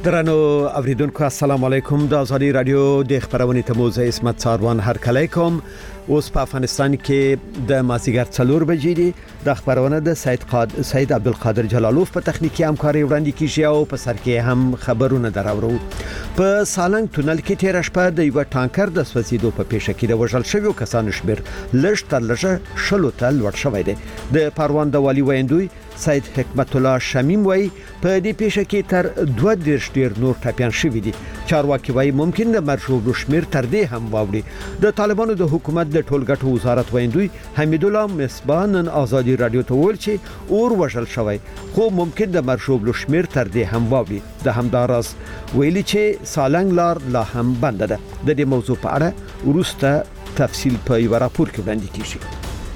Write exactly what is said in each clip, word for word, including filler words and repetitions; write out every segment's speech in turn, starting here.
درنو اوریدونکو السلام علیکم. د ازادي رادیو د خبرونې ته موزه اسمت څاروان هر کله کوم. اوس په افغانستان کې د مازیګر څلور بجې دي. د خبرونه د سید قاد سید عبدالقادر جلالوف په تخنیکی همکاري وړاندې کیږي او په سر کې هم خبرونه دراوړو. په سالنګ تونل کې تیر شپه د یو ټانکر د سوځیدو په پیښه کې د وژل شویو کسانو شمېر لږ تر لږه شلو ته لوړ شوی دی. د پروان د والی ویندوی سید حکمت الله شمیم وای په دې پیښه کې تر دوه دیرش ډیر نور ټاپیان شوی دي. چارواکي وای ممکن د مرشوب شمیر تر دې هم واوړي. د طالبانو د حکومت د ټولګټو وزارت ویندوی حمید الله مصباح ازادي رادیو ته ویل چې اور وژل شوی خو ممکن د مرشوب شمیر تر دې هم واوړي. د همداراز ویلي چې سالنګ لار لا هم بند ده. د دې موضوع په اړه ورسته تفصیل په یو راپور کې وړاندې کیږي.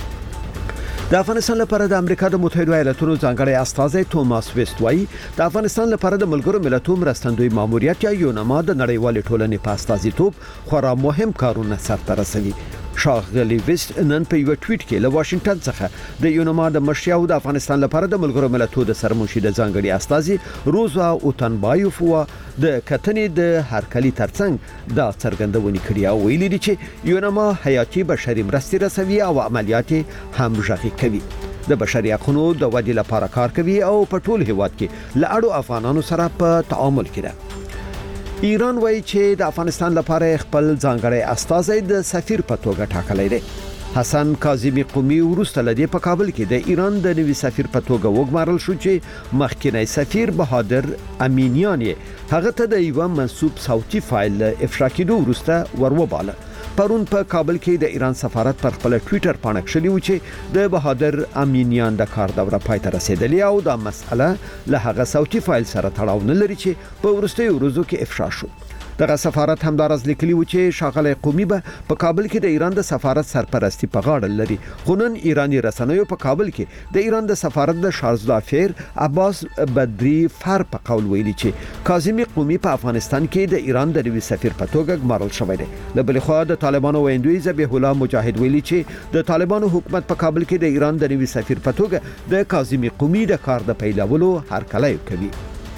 د افغانستان لپاره د امریکا د متحده ایالاتونو ځانګړی استازی توماس ویست وایي د افغانستان لپاره د ملګرو ملتونو مرستندوی ماموریت یا یونما د نړیوال ټولنې په استازیتوب خورا مهم کارونه سرته رسوي. شاغلی ویست نن په یو ټویټ کې له واشنگټن څخه د یونما د مشر او د افغانستان لپاره د ملګرو ملتونو د سرمنشي د ځانګړي استازي روزا اوتنبایوف د کتنې د هرکلي ترڅنګ د څرګندونې کړې او ویلي دي چې یونما حیاتي بشري مرستې رسوي او عملیات هم ژغوري کوي. د بشري حقوقو د ودې لپاره کار کوي او په ټول هیواد کې لاړو افغانانو سره په تعامل کې ده. ایران وایي چې د افغانستان لپاره خپل ځانګړی استازی د سفیر په توګه ټاکلی دی. حسن کاظمی قومي ورسته لدی په کابل کې د ایران د نوي سفیر په توګه وګمارل شو چې مخکینی سفیر بهادر امینیان هغه ته د یو منسوب صوتي فایل افشا کېدو ورسته وروباله. پرون په کابل کې د ایران سفارت پر خپل ټویټر باندې کړلی و چې د بهادر امینیان د کار دوره پای ته رسیدلی او دا مسأله له هغه صوتي فایل سره تړاو نه لري چې په ورستیو ورځو کې افشا شو. دغه سفارت همدارز لیکلی و چې شاغلی قومي به په کابل کې د ایران د سفارت سرپرستی په غاړه لري. خو نن ایرانی رسنیو په کابل کې د ایران د سفارت د شارزلا فیر عباس بدری فر په قول ویلي چې کاظمی قومي په افغانستان کې د ایران د نوي سفیر په توګه ګمارل شوی دی. له بل خوا د طالبانو ویندوی ذبیح الله مجاهد ویلي چې د طالبانو حکومت په کابل کې د ایران د نوي سفیر په توګه د کاظمی قومي د کار د پیلولو هرکلی کوي.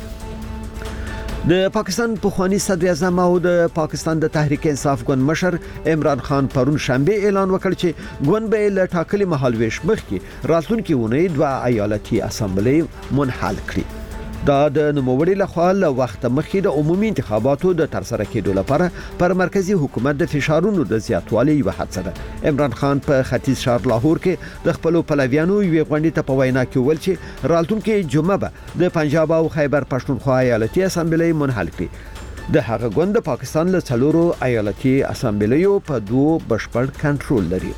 د پاکستان پخوانی صدر اعظم او د پاکستان د تحریک انصاف ګوند مشر عمران خان پرون شنبه اعلان وکړ چې ګوند به له ټاکلي مهالويش مخکې راتلونکي ونې دوه ایالتي اسامبلې منحل کړي. دا د نوموړي لخوا له وخت مخکې د عمومي انتخاباتو د ترسره کېدو لپاره پر مرکزی حکومت د فشارونو د زیاتوالي یو هڅه ده. عمران خان په ختیځ ښار لاهور کې د خپل پلویانو یو غونډې ته په وینا کې ویل چې راتلونکي جمعه به د پنجاب او خیبر پښتونخوا ایالتي اسامبلې منحل کړي. د هغه ګوند د پاکستان له څلورو ایالتي اسامبلیو په دوه بشپړ کنټرول لري.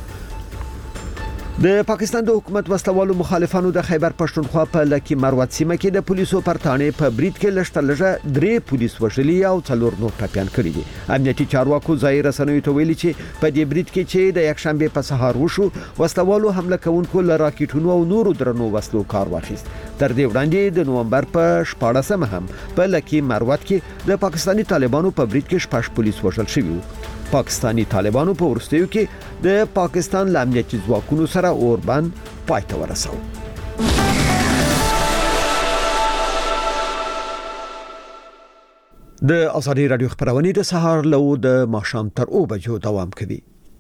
د پاکستان د حکومت وسلوالو مخالفانو د خیبر پښتونخوا په لکی مروت سیمه کې د پولیسو پرتانې په بریټ کې لشتل لږه درې پولیس وژلي او څلور نور ټاپیان کړي دي. امنیتي چارواکو ځای رسنیو ته ویلي چې په دې بریټ کې چې د یک شنبه په سهار وشو وسلوالو حمله کوونکو له راکټونو او نورو درنو وسلو کار واخیست. تر دې وړاندې د نومبر په شپاړسمه هم په لکی مروت کې د پاکستاني طالبانو په بریټ کې شپږ پولیس وژل شوي وو. پاکستانی طالبانو په ورستیو کې د پاکستان امنیتي ځواکونو سره اوربند پای ته ورساو. د ازادي رادیو خبرونه د سهار له د ماښام تر او بجو دوام کوي.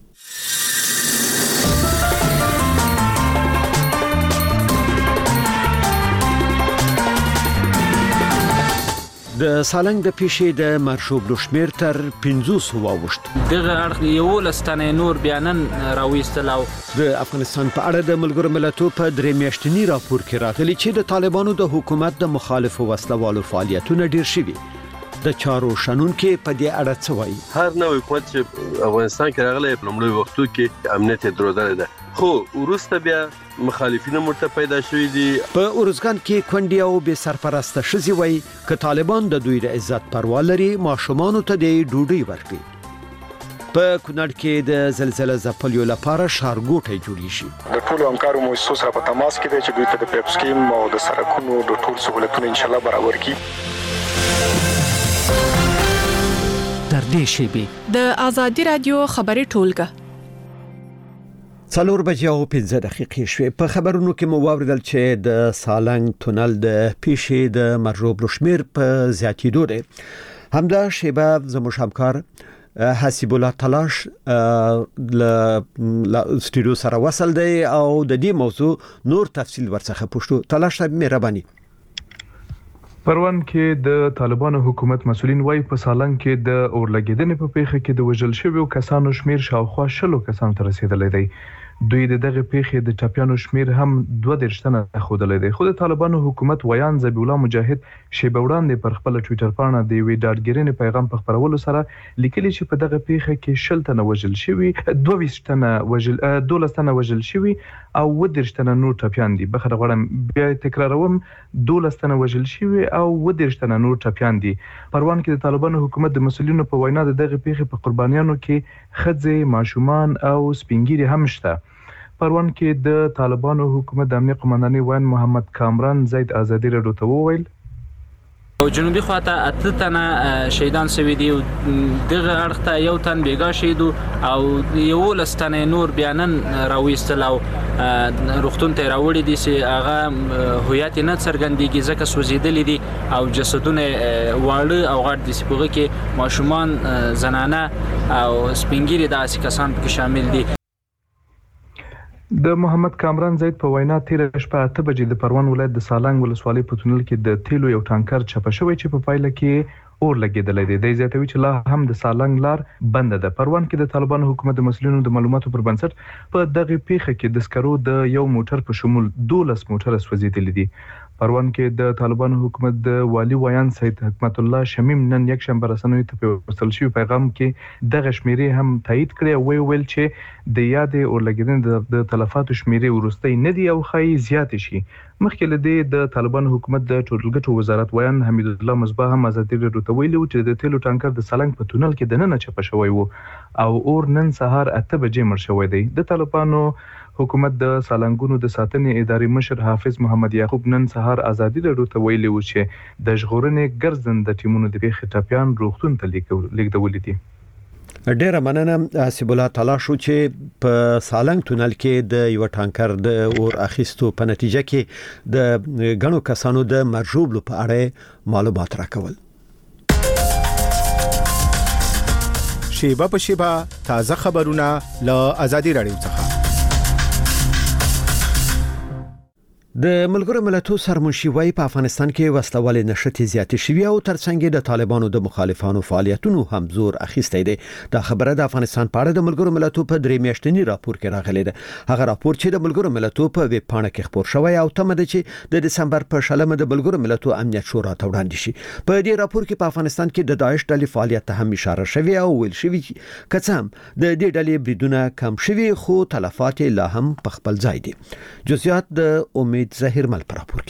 د سالنګ د پیښې د مرشوب شمیر تر پنځوس واوښت. دغه اړخ یو لستنه نور بیانن راويستل او د افغانستان په اړه د ملګرو ملتونو په درې میاشتنی راپور کې راغلي چې د طالبانو د حکومت د مخالفو وسلوالو فعالیتونه ډیر شوي. د چارو شنن کې په دې اړه څه وایي؟ هر نوې حکومت چې افغانستان کې راغلی په لومړي وختو کې امنیت درودل ده خو ورسته بیا مخالفین مرته پیدا شوي دي. په اورزګان کې کونډي او به سرپرسته شزي وایي ک طالبان د دوی د عزت پروا لري ماشومان ته د ډوډۍ ورکړي. په کونړ کې د زلزلې ځپلو لپاره ښارګوټي جوړی شي. د ټولو همکارو مؤسسو سره په تماس کې دي چې دوی ته د پیپ سکیم او د سرکونو د ټول سہولتونو ان شاء الله برابر کړي. در دې شیبې د ازادي رادیو خبري ټولګه څلور بجې او پنځه دقیقې شوې. په خبرونو کې مو واوریدل چې د سالنګ تونل د پیښې د مرجوب شمیر په زیاتېدو دی. همدا شیبه زموږ همکار حسیب الله تلاش ل استودیو سره وصل دی او د دې موضوع نور تفصیل ورڅخه پوښتو. تلاش صاحب مهرباني. پروان کې د طالبانو حکومت مسولین وايي په سالنګ کې د اورلګیدنې په پیښه کې د وژل شویو کسانو شمیر شاوخوا شلو کسانو ته رسیدلی دی. دوی د دغه پیښې د ټاپیانو شمیر هم دوه دېرش تنه ښودلی دی. خو د طالبانو حکومت ویان ذبیح الله مجاهد شیبه وړاندې پر خپل ټویټر پاڼه د یوې ډاډګیرنې پیغام په خپرولو سره لیکلي چې په دغه پیښه کې شل تنه وژل شوي، دوه ویشت تنه وژل دولس تنه وژل شوي او اووه دېرش تنه نور ټاپیان دي. بخښنه غواړم بیا تکراروم، دولس تنه وژل شوي او اووه دېرش تنه نور ټاپیان دي. پروان کې د طالبانو حکومت د مسؤلینو په وینا د دغه پیښې په قربانیانو کې ښځې، ماشومان او سپینګیري هم شته. پروان کې د طالبانو حکومت د امنیت قومندانۍ ویان محمد کامران زید ازادي راډیو ته وویل او جنوبي خواته اته تنه شهیدان شوي دي. دغه اړخ ته یو تن بیګا شهید او یولس تنه نور بیا نن راوېستل او روغتون ته راوړي دي چې هغه هویت نه څرګندېږي ځکه سوځېدلي دي او جسدونه واړه او غټ دي. سپوږه کې ماشومان، زنانه او سپینګیري داسې کسان پکې شامل دي. د محمد کامران زید په وینا تیر شپه اته بجې د پروان ولایت د سالنګ ولسوالۍ په تونل کې د تیلو یو ټانکر چپه شوی چې په پایله کې اور لګیدلی دی. د زیاتوي چې لا هم د سالنګ لار بنده ده. پروان کې د طالبانو حکومت د مسؤلینو د معلوماتو پر بنسټ په دغه پیښه کې د سکرو د یو موټر په شمول دولس موټر سوځېدلي دي. پروان کې د طالبانو حکومت د والی ویان سید حکمت الله شمیم نن یک شنبه رسنیو ته په وصل شوی پیغام کې دغه شمیرې هم تایید کړي او ویل چې د یادې اورلګیدنې د تلفاتو شمیرې ورستۍ نه دي او ښایي زیاتې شي. مخکې له دې د طالبانو حکومت د ټولګټو وزارت ویان حمید الله مصباح هم ازادي راډیو ته ویلي چې د تیلو ټانکر د سالنګ په تونل کې د ننه چپه شوی وو او اور نن سهار اته بجې مړ شوی دی. د طالبانو حکومت د سالنګونو د ساتنې ادارې مشر حافظ محمد یعقوب نن سهار ازادي راډیو ته ویلي و چې د ژغورنې ګرځنده ټیمونو د پیښې ټاپیان روغتون ته لیږدولي دي. ډیره مننه حسیب الله تعالی شو چې په سالنګ تونل کې د یو ټانکر د اور اخیستو په نتیجه کې د غنو کسانو د مرجوب په اړه معلومات راکول. شیبه په شیبه تازه خبرونه له ازادي راډیو څخه. د ملګرو ملتونو سرمنشي وايي په افغانستان کې وسلوالې نشټې زیاتې شوي او ترڅنګ د طالبانو د مخالفانو فعالیتونو هم زور اخیستی دی. دا خبره د افغانستان په اړه د ملګرو ملتونو په درې میاشتنی راپور کې راغلې ده. هغه راپور چې د ملګرو ملتونو په ویب پاڼه کې خبر شوی او تمه ده چې د دسمبر په شلمه د ملګرو ملتونو امنیت شورا ته وړاندې شي. په دې راپور کې په افغانستان کې د داعش ډلې فعالیت ته هم اشاره شوی او ویل شوی چې کڅم د دې ډلې بریدونه کم شوي خو تلفات لا هم په خپل ځای دي. جزئیات د امید ظاهر مل پر راپور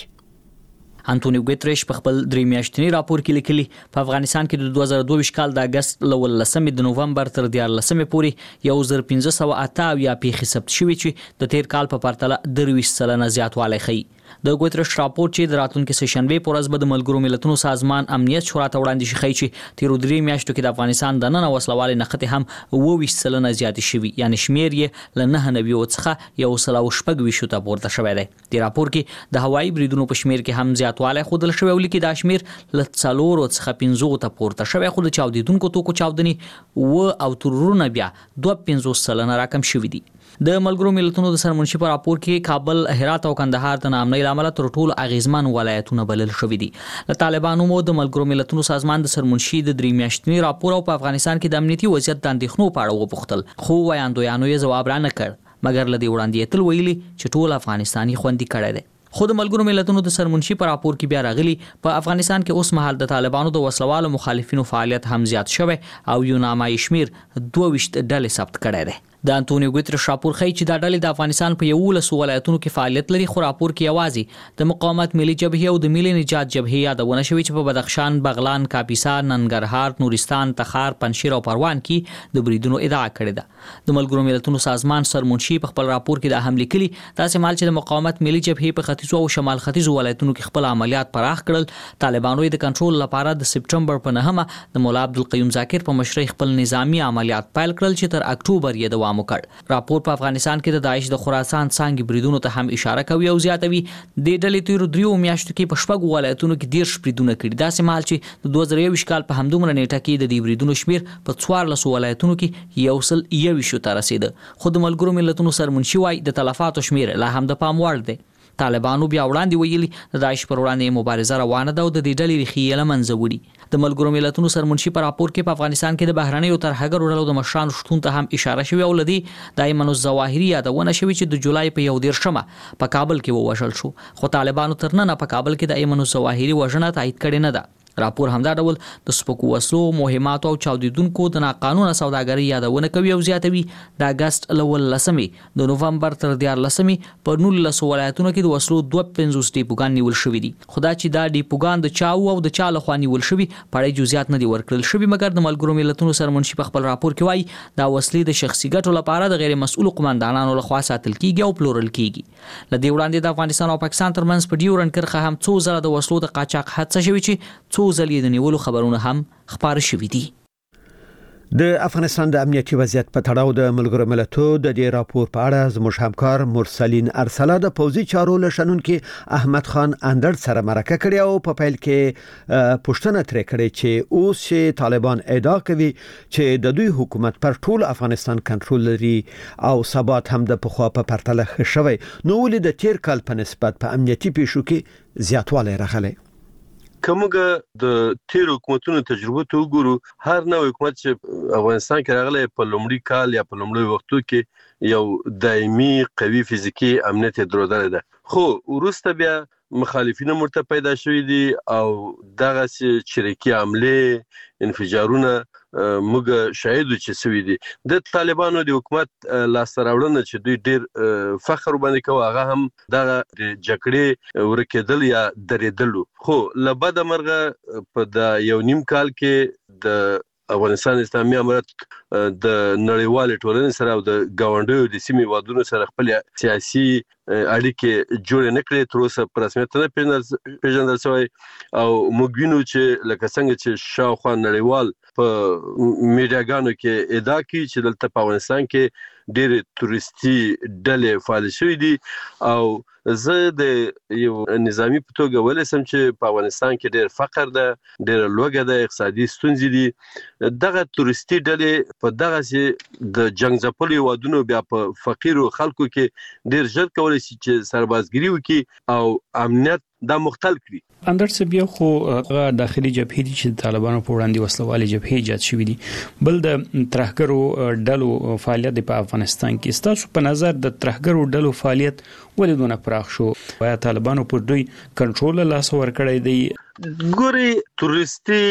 کې. انټونیو ګوتریش په خپل درې میاشتنی راپور کې لیکلي په افغانستان کې د دوه زره دوه ویشت کال د اگست ل ولسمې د نوومبر تر دیارلسمې پورې یو زر پنځه سوه اته اویا پیښې ثبت شوې چې د تیر کال په پرتله درویشت سلنه زیاتوالی ښیي. د ګوتریش راپور چې د راتلونکي سشنبه پر ورځ به د ملګرو ملتونو سازمان امنیت شورا ته وړاندې شي ښیي چې تیر درې میاشتو کې د افغانستان د نن وسلوالې نښتې هم اووه ویشت سلنه زیاتې شوي، یعنی شمیر یې له نهه نوي څخه یو سل او شپږ ویشتو ته پورته شوی دی. د راپور کې د هوایي بریدونو په شمیر کې هم زیاتوالی ښودل شوی او لیکي دا شمیر له څلورو څخه پنځو ته پورته شوی، خو د چاودیدونکو توکو چاودنې اووه او ترورونه بیا دوه پنځوس سلنه راکم شوي دي. د ملګرو ملتونو د سرمنشي په راپور کې کابل، هرات او کندهار د ناامنۍ له امله تر ټولو اغیزمن ولایتونه بلل شوي دي. له طالبانو مو د ملګرو ملتونو سازمان د سرمنشي د درې میاشتني راپور او په افغانستان کې د امنیتي وضعیت د اندېښنو په اړه وپوښتل، خو ویاندویانو یې ځواب را نه کړ، مګر له دې وړاندې یې تل ویلي چې ټول افغانستاني خوندي کړی دی. خو د ملګرو ملتونو د سرمنشي په راپور کې بیا راغلي په افغانستان کې اوس مهال د طالبانو د وسلوالو مخالفینو فعالیت هم زیات شوی او یو نامایي شمیر دوه ویشت ډلې ثبت کړی دی. د انټونیو ګوتریش راپور ښیي چې دا ډلې د افغانستان په یولسو ولایتونو کې فعالیت لري، خو راپور کې یوازې د مقاومت ملي جبهې او د ملي نجات جبهې یادونه شوې چې په بدخشان، بغلان، کاپیسا، ننګرهار، نورستان، تخار، پنجشیر او پروان کې د بریدونو ادعا کړې ده. د ملګرو ملتونو سازمان سرمنشي په خپل راپور کې دا هم لیکلي داسې مهال چې د مقاومت ملي جبهې په ختیځو او شمال ختیځو ولایتونو کې خپل عملیات پراخ کړل، طالبانو د کنټرول لپاره د سپټمبر په نهمه د مولا عبدالقیوم ذاکر په مشرۍ خپل نظامی عملیات پیل کړل چې تر اکتوبر یې دوام دوام وکړ. راپور په افغانستان کې د داعش د خراسان څنګه بریدونو ته هم اشاره کوي او زیاتوي د ډلې تیر دریو میاشتو کې په شپږ ولایتونو کې ډیر بریدونه کړي. دا سمال چې د دوه زره یو کال په همدومره نیټه کې د دې بریدونو شمیر په څوارلس ولایتونو کې یو سل یو شو ته رسیده. خو د ملګرو ملتونو سرمنشي وايي د تلفاتو شمیر لا هم د پام وړ دی. طالبانو بیا وړاندې ویلي د داعش پر وړاندې مبارزه روانه ده او د دې ډلې ریښې له منځه وړي. د ملګرو ملتونو سرمنشي پر راپور کې په افغانستان کې د بهرنیو ترهګرو ډلو د مشرانو شتون ته هم اشاره شوې او لدی د ایمن الظواهري یادونه شوې چې د جولای په یو دیرشمه په کابل کې ووژل شو. خو طالبانو تر نن په کابل کې د ایمن الظواهري وژنه تایید کړې نه ده. راپور همدا ډول د سپکو وسلو مهمات او چاودیدونکو د ناقانونه سوداګرۍ یادونه کوي او زیاتوي د اگست لول لسمې د نوفمبر تر دیار لسمې په نولس ولایتونو کې د وسلو دوه پنځوس ډیپوګان نیول شوې دي. خدا چې دا ډیپوګان د چاو او د چا لخوا نیول شوي پړې جزئیات نه دي ورکړل شوي، مګر د ملګرو ملتونو سرمنشي په خپل راپور کې وایي دا وسلې د شخصي ګټو لپاره د غیر مسؤل قومندانانو لخوا ساتل کیږي او پلورل کیږي. لدې وړاندې د افغانستان او پاکستان ترمنځ په ډیورن کرښه هم څو ځله د وسلو د قاچاق حادثه شوې چې څو ځلې د نیولو خبرونه هم خبر شوي دي. د افغانستان د امنیتي وضعیت په تړاو د ملګرو ملتونو د دې راپور په اړه زموږ همکار مرسلین ارسلا د پوزي چارو لشنونکو احمد خان اندر سره مرکه کړې او په پیل کې پوښتنه ترې کړې چې اوس چې طالبان ادعا کوي چې د دوی حکومت پر ټول افغانستان کنټرول لري او ثبات هم د پخوا په پرتله ښه شوی، نو ولې د تیر کال په نسبت په امنیتي پیښو کې زیاتوالی راغلی؟ کومګه د تیر حکومتونو تجربه ته وګورو، هر نوې حکومت چې افغانستان کې راغلی په لومړي کال یا په لومړي وختو کې یو دایمي قوي فزیکی امنیت درلودل ده، خو وروسته بیا مخالفین مرته پیدا شوي دي او دغه چریکي حمله انفجارونه موږ شاهد چې سوي دي. د طالبانو د حکومت لاسته راوړنه چې دوی ډیر فخر باندې کوي هغه هم دغه د جګړې ورکېدل یا درېدل، خو لبد مرغه په د یو نیم کال کې د افغانستان اسلامي امارت د نړیوال ټولنې سره او د گاونډیو د سیمې وادونو سره خپل سیاسي اړیکې جوړ نه کړې، تر اوسه په رسمیت نه پیژندل شوی او موږ وینو چې لکه څنګه چې شاوخوا نړیوال په میډیاګانو کې ادعا کوي چې دلته په افغانستان کې ډېر تورستي ډلې فعال شوي دي او زه د یو نظامی په توګه ولې سم چې په افغانستان کې ډېر فقر ده، ډېر لوږه ده، اقتصادي ستونزې دي. دغه تورستي ډلې په دغه سي د جنگ ځپلو وادونو بیا په فقیرو خلکو کې ډېر ژر کولای شي چې سربازګري وکړي او امنیت دا مختل کړي. اندر څه بیا خو داخلي جبهې دي چې طالبانو په وړاندې وسلوالي جبهې ایجاد شوې دي، بل د ترهګرو ډلو فعالیت په افغانستان کې ستاسو په نظر د ترهګرو ډلو فعالیت ولې دونه پراخ شو؟ وايي طالبانو پر دوی کنټرول لاس ور کړی دی؟ ګوري تورستي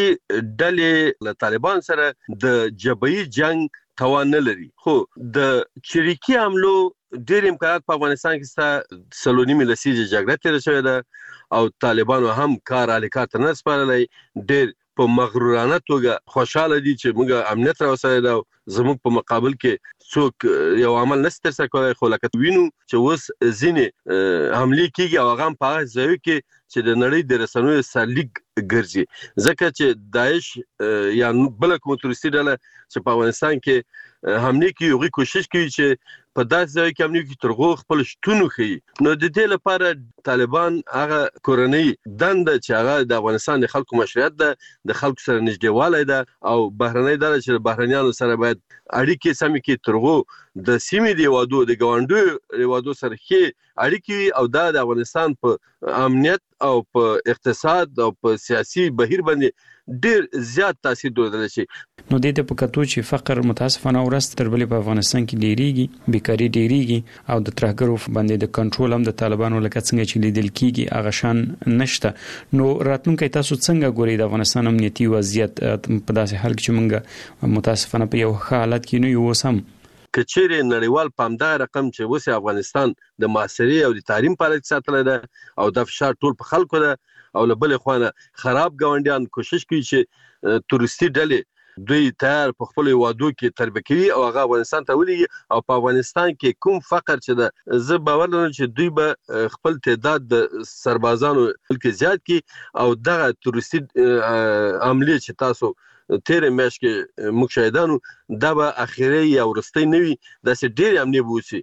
ډلې له طالبان سره د جبهې جنگ توان نه لري، خو د چریکي حملو ډېر امکانات په افغانستان کې ستا سلونی لسیزه جګړه تیر شوې ده او طالبانو هم کار الیکات نه سپارلای، ډېر په مغرورانه توګه خوشاله دي چې موږ امنیت راوستل دا زموږ په مقابل کې څوک یو عمل نستر سره کوي، خو لکه وینو چې اوس ځینې حمله کیږي او هغه په هغه ځای کې چې د نړۍ د رسنیو سرلیک ګرځي، ځکه چې داعش یا بل کوم تورستي ډله چې په افغانستان کې حمله کوي هغه کوشش کوي چې په داسې ځای کې حمله کوي ترغو خپل شتون خي. نو د دې لپاره طالبان هغه کورنۍ دنده چې هغه د افغانستان د خلکو مشروعیت ده، د خلکو سره نږدېوالی ده او بهرنۍ ډله چې بهرنیانو سره باید اړیکې سمې کړي، ترغو د سیمې د وادو د ګاونډیو وادو سره ښې اړیکې او دا د افغانستان په امنیت او په اقتصاد او په سیاسي بهیر باندې ډېر زیات تاثیر درلودلی شي. نو د دې په کتو چې فقر متاسفانه ورځ تر بلې په افغانستان کې ډېریږي، بیکاري ډېریږي او د ترهګرو باندې د کنټرول هم د طالبانو لکه څنګه چې لیدل کیږي هغه شان نشته، نو راتلونکي تاسو څنګه ګورئ د افغانستان امنیتي وضعیت په داسې حال کې چې موږ متاسفانه په یو ښه حالت کې نه یو اوس هم؟ کچېرې نړیوال پامدار رقم چې اوس افغانستان د معاصري او د تعلیم په اړه ساتل ده او د فشار ټول په خلکو ده او له بلې خوانه خراب ګاونډیان کوشش کوي چې تورستي ډلې دوی تیار په خپل وادو کې تربیه کوي او هغه افغانستان ته ولېږي او په افغانستان کې کوم فقر چې ده زه باور لرم چې دوی به خپل تعداد د سربازانو بلکې زیات کی او دغه تورستي عملیه چې تاسو تیر میاشت کې موږ شاهدانو دا به اخیری یا ورستۍ نوي داسې ډېر امنیه بوسي.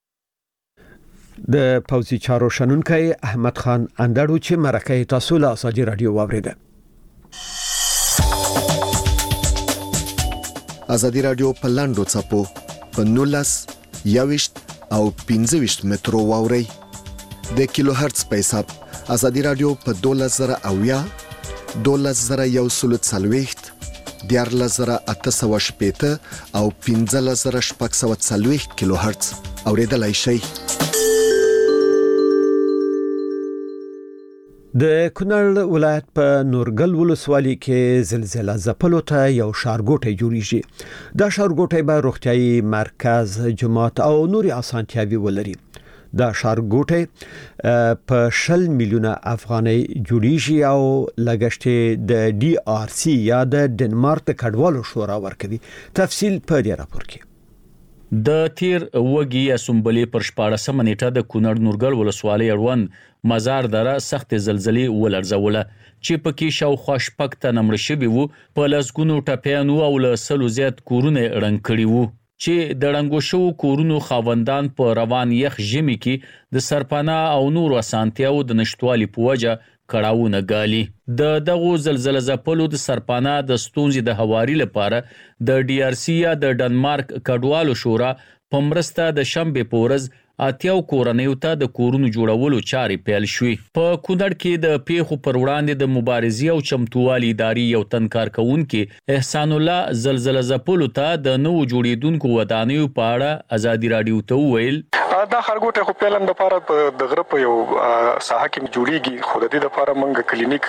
د پوزي چارو شنونکي احمد خان اندړو چې مرکه تاسو له ازادي رادیو واوریده. ازادي رادیو په لاندو چپو په نولس یاوشت او پنځه مترو واوري د کیلو هرتز په حساب. ازادي رادیو په دولس زره اویا دولس زره یو سلو څلوېښت دیارلس زره اته سوه شپېته او پنځلس زره شپږ سوه څلوېښت کیلو هرتز اوریدلای شئ. د کونړ ولایت په نورګل ولسوالۍ کې زلزلہ ځپلو ته یو ښارګوټی جوړیږي. دا ښارګوټی به روغتیايي مرکز، جومات او نورې اسانتیاوي ولري. دا ښارګوټی په شل میلیونه افغانۍ جوړیږي او لګښت د ډي آر سي یا د ډنمارک د کډوالو شورا ورکوي. تفصیل په دې راپور کې. د تیر وګي یا سنبلې پر شپاړسمه نیټه د کونړ نورګل ولسوالۍ اړوند مزار دره سخت زلزلې ولړزوله چې پکې شاوخوا شپږ تنه مړه شوي وو. په لسګونو ټپیانو او له سلو زیات کورونه ړنګ کړي وو چې د ړنګو شوو کورونو خاوندان په روان یخ ژمي کې د سرپناه او نورو اسانتیاو د نشټوالي په وجه کړاوونه ګالي. د دغو زلزلہ ځپلو د سرپناه د ستونزې د هواري لپاره د ډي آر سی یا د ډنمارک کډوالو شورا په مرسته د شنبې په ورځ اتیاو کورنیو ته د کورونو جوړولو چارې پیل شوې. په کونړ کې د پیښو پر وړاندې د مبارزې او چمتووالي ادارې یو تن کارکونکي احسان الله زلزلہ ځپلو ته د نوو جوړیدونکو ودانیو په اړه ازادي رادیو ته وویل دا خرګوټه خو پیلن د لپاره په دغه په یو ساحه کې جوړیږي. خو د دې لپاره موږ کلینیک،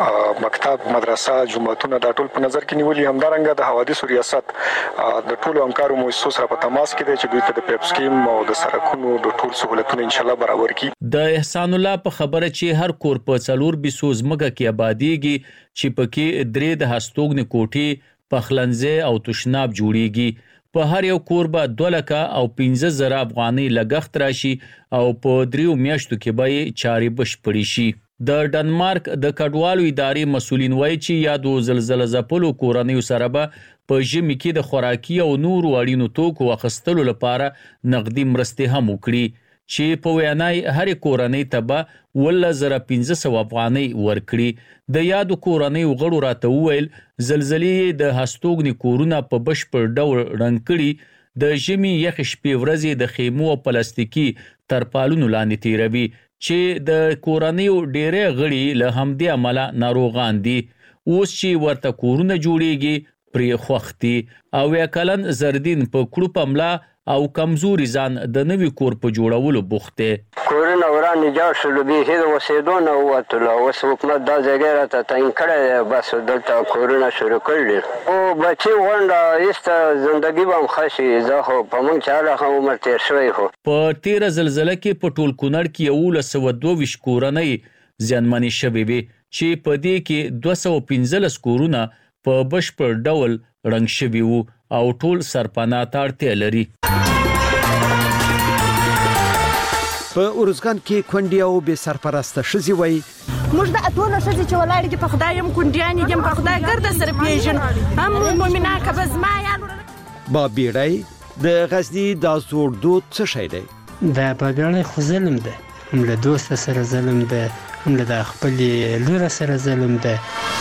مکتب، مدرسه، جوماتونه دا ټول په نظر کې نیولي. همدارنګه د حوادثو ریاست د ټولو همکارو مؤسسو سره په تماس کې دی چې دوی ته د پیپ سکیم او د سرکونو د ټول سہولتونه ان شاء الله برابر کړي. د احسان الله په خبره چې هر کور په څلور بیسو ځمکه کې آبادیږي چې پکې درې د هستوګنې کوټې، پخلنځي او تشناب جوړیږي. په هر یو کور به دوه لکه او پنځه زره افغانۍ لګښت راشي او په دریو میاشتو کې به یې چارې بشپړې شي. د ډنمارک د کډوالو ادارې مسولین وایي چې یادو زلزلہ ځپلو کورنیو سره به په ژمي کې د خوراکي او نورو اړینو توکو اخیستلو لپاره نقدي مرستې هم وکړي چې په ویانای هر کورنۍ ته به ولس زره پنځه سوه افغانۍ ورکړي. د یادو کورنیو غړو راته وویل زلزلې د هستوګنې کورونه په بشپړ ډول ړنګ کړي. د ژمي یخ شپې ورځې د خیمو او پلاستیکي ترپالونو لاندې تیروي چې د کورنیو ډېری غړي له همدې عمله ناروغان دي. اوس چې ورته کورونه جوړیږي پرې خوښ دي. او یا کلن زردین په کړو پملا او کمزوري ځان د نوي کور په جوړولو بوخت دی. کورونه ورانې جوړ شول، بیخي د اوسېدو نه ووتلو. اوس حکومت دا ځای راته تعیین کړی دی، بس دلته کورونه شروع کړي او بچي غونډه ایسته زندګي به هم ښه شي. زه خو په موږ چې هغه عمر تېر شوی. خو په تیره زلزله کې په ټول کونړ کې یولس سوه دوه ویشت کورنۍ زیانمنې شوې وې چې په دې کې دوه سوه پنځلس کورونه په بشپړ ډول ړنګ شوي وو او ټول سرپناه ته اړتیا لري. په اورزګان کې کونډې او بې سرپرسته ښځې وایي موږ د اتونه ښځې چې ولاړې دي په خدای یم کونډیانې دي په خدای ګرده سره پیژنو هم مؤمنه که به زما یا با بیړی د غزني دا زوړ دود څه شی دی؟ دا با بیړی خو ظلم ده، هم له دوسته سره ظلم ده، هم له د خپلې لوره سره ظلم ده.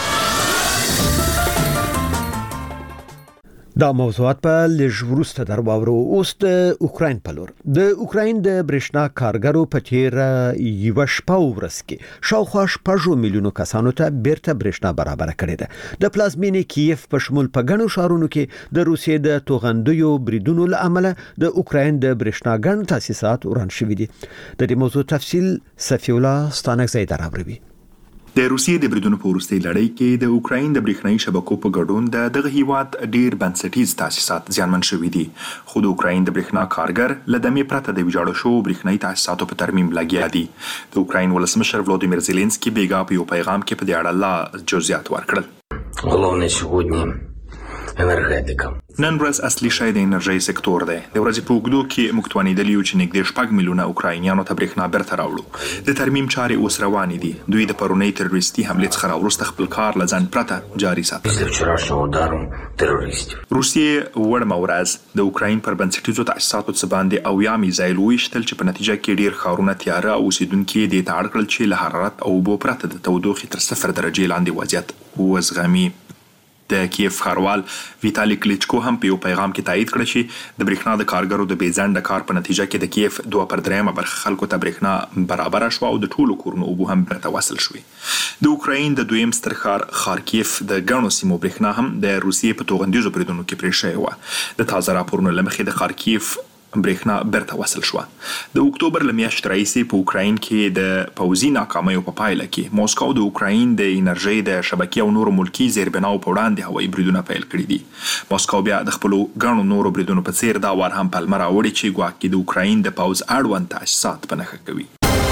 دا موضوعات په لږ وروسته در واورو. اوس د اوکراین په لور د اوکراین د برېښنا کارګرو په تیره یوه شپه ورځ کې شاوخوا شپږو میلیونو کسانو ته بیرته برېښنا برابره کړې ده. د پلازمینې کیف په شمول په ګڼو ښارونو کې د روسیې د توغندیو بریدونو له امله د اوکراین د برېښنا ګڼ تاسیسات وران شوي دي. د دې موضوع تفصیل صفی الله ستانکزی دراوروي. د روسیې د بریدونو په وروستۍ لړۍ کې د اوکراین د برېښنايي شبکو په ګډون د دغه هیواد ډیر بنسټیز تاسیسات زیانمن شوي دي. خو د اوکراین د برېښنا کارګر له دمې پرته د ویجاړو شوو برېښنايي تاسیساتو په ترمیم لګیا دي. د اوکراین ولسمشر ولودیمیر زيلنسکي بیګا په یو پیغام کې په دې اړه لا جزئیات ورکړل. Головне сьогодні енергетикам. نن ورځ اصلي شای د انرژي سکتور دی. د ورځې په اوږدو کې موږ توانیدلی یو چې نږدې شپږ میلیونه اوکراینیانو ته برېښنا بیرته راوړو. د ترمیم چارې اوس روانې دي. دوی د پرونۍ تروریستي حملې څخه راوروسته خپل کار له ځنډ پرته جاري ساتي. Після вчорашнього удару терористів. روسیې وړمه ورځ د اوکراین پر بنسټیزو تاسیساتو څخه باندې اویا میزایل وویشتل چې په نتیجه کې ډیر ښارونه تیاره او اوسیدونکي دې ته اړ کړل چې له حرارت او اوبو پرته د تودوخې تر صفر درجې لاندې وضعیت وزغمي. د کیف ښاروال ویتالي کلیچکو هم په یو پیغام کې تایید کړ چې د برېښنا د کارګرو د بېځنډه کار په نتیجه کې د کیف دوه پر دریمه برخه خلکو ته برېښنا برابره شوه او د ټولو کورونو اوبه هم بیرته وصل شوې. د اوکراین د دویم ستر ښار خارکیف د ګڼو سیمو برېښنا هم د روسیې په توغندیزو بریدونو کې پرې شوې وه. د تازه راپورونو له مخې د خارکیف برېښنا بیرته وصل شوه. د اکتوبر له میاشتې راهیسې په اوکراین کې د پوځي ناکامیو په پایله کې موسکو د اوکراین د انرژۍ د شبکې او نورو ملکي زیربناو په وړاندې هوایي بریدونه پیل کړي دي. موسکو بیا د خپلو ګڼو نورو بریدونو په څیر دا وار هم پلمه راوړې چې ګواکې د اوکراین د پوځ اړوند تاسیسات په نښه کوي.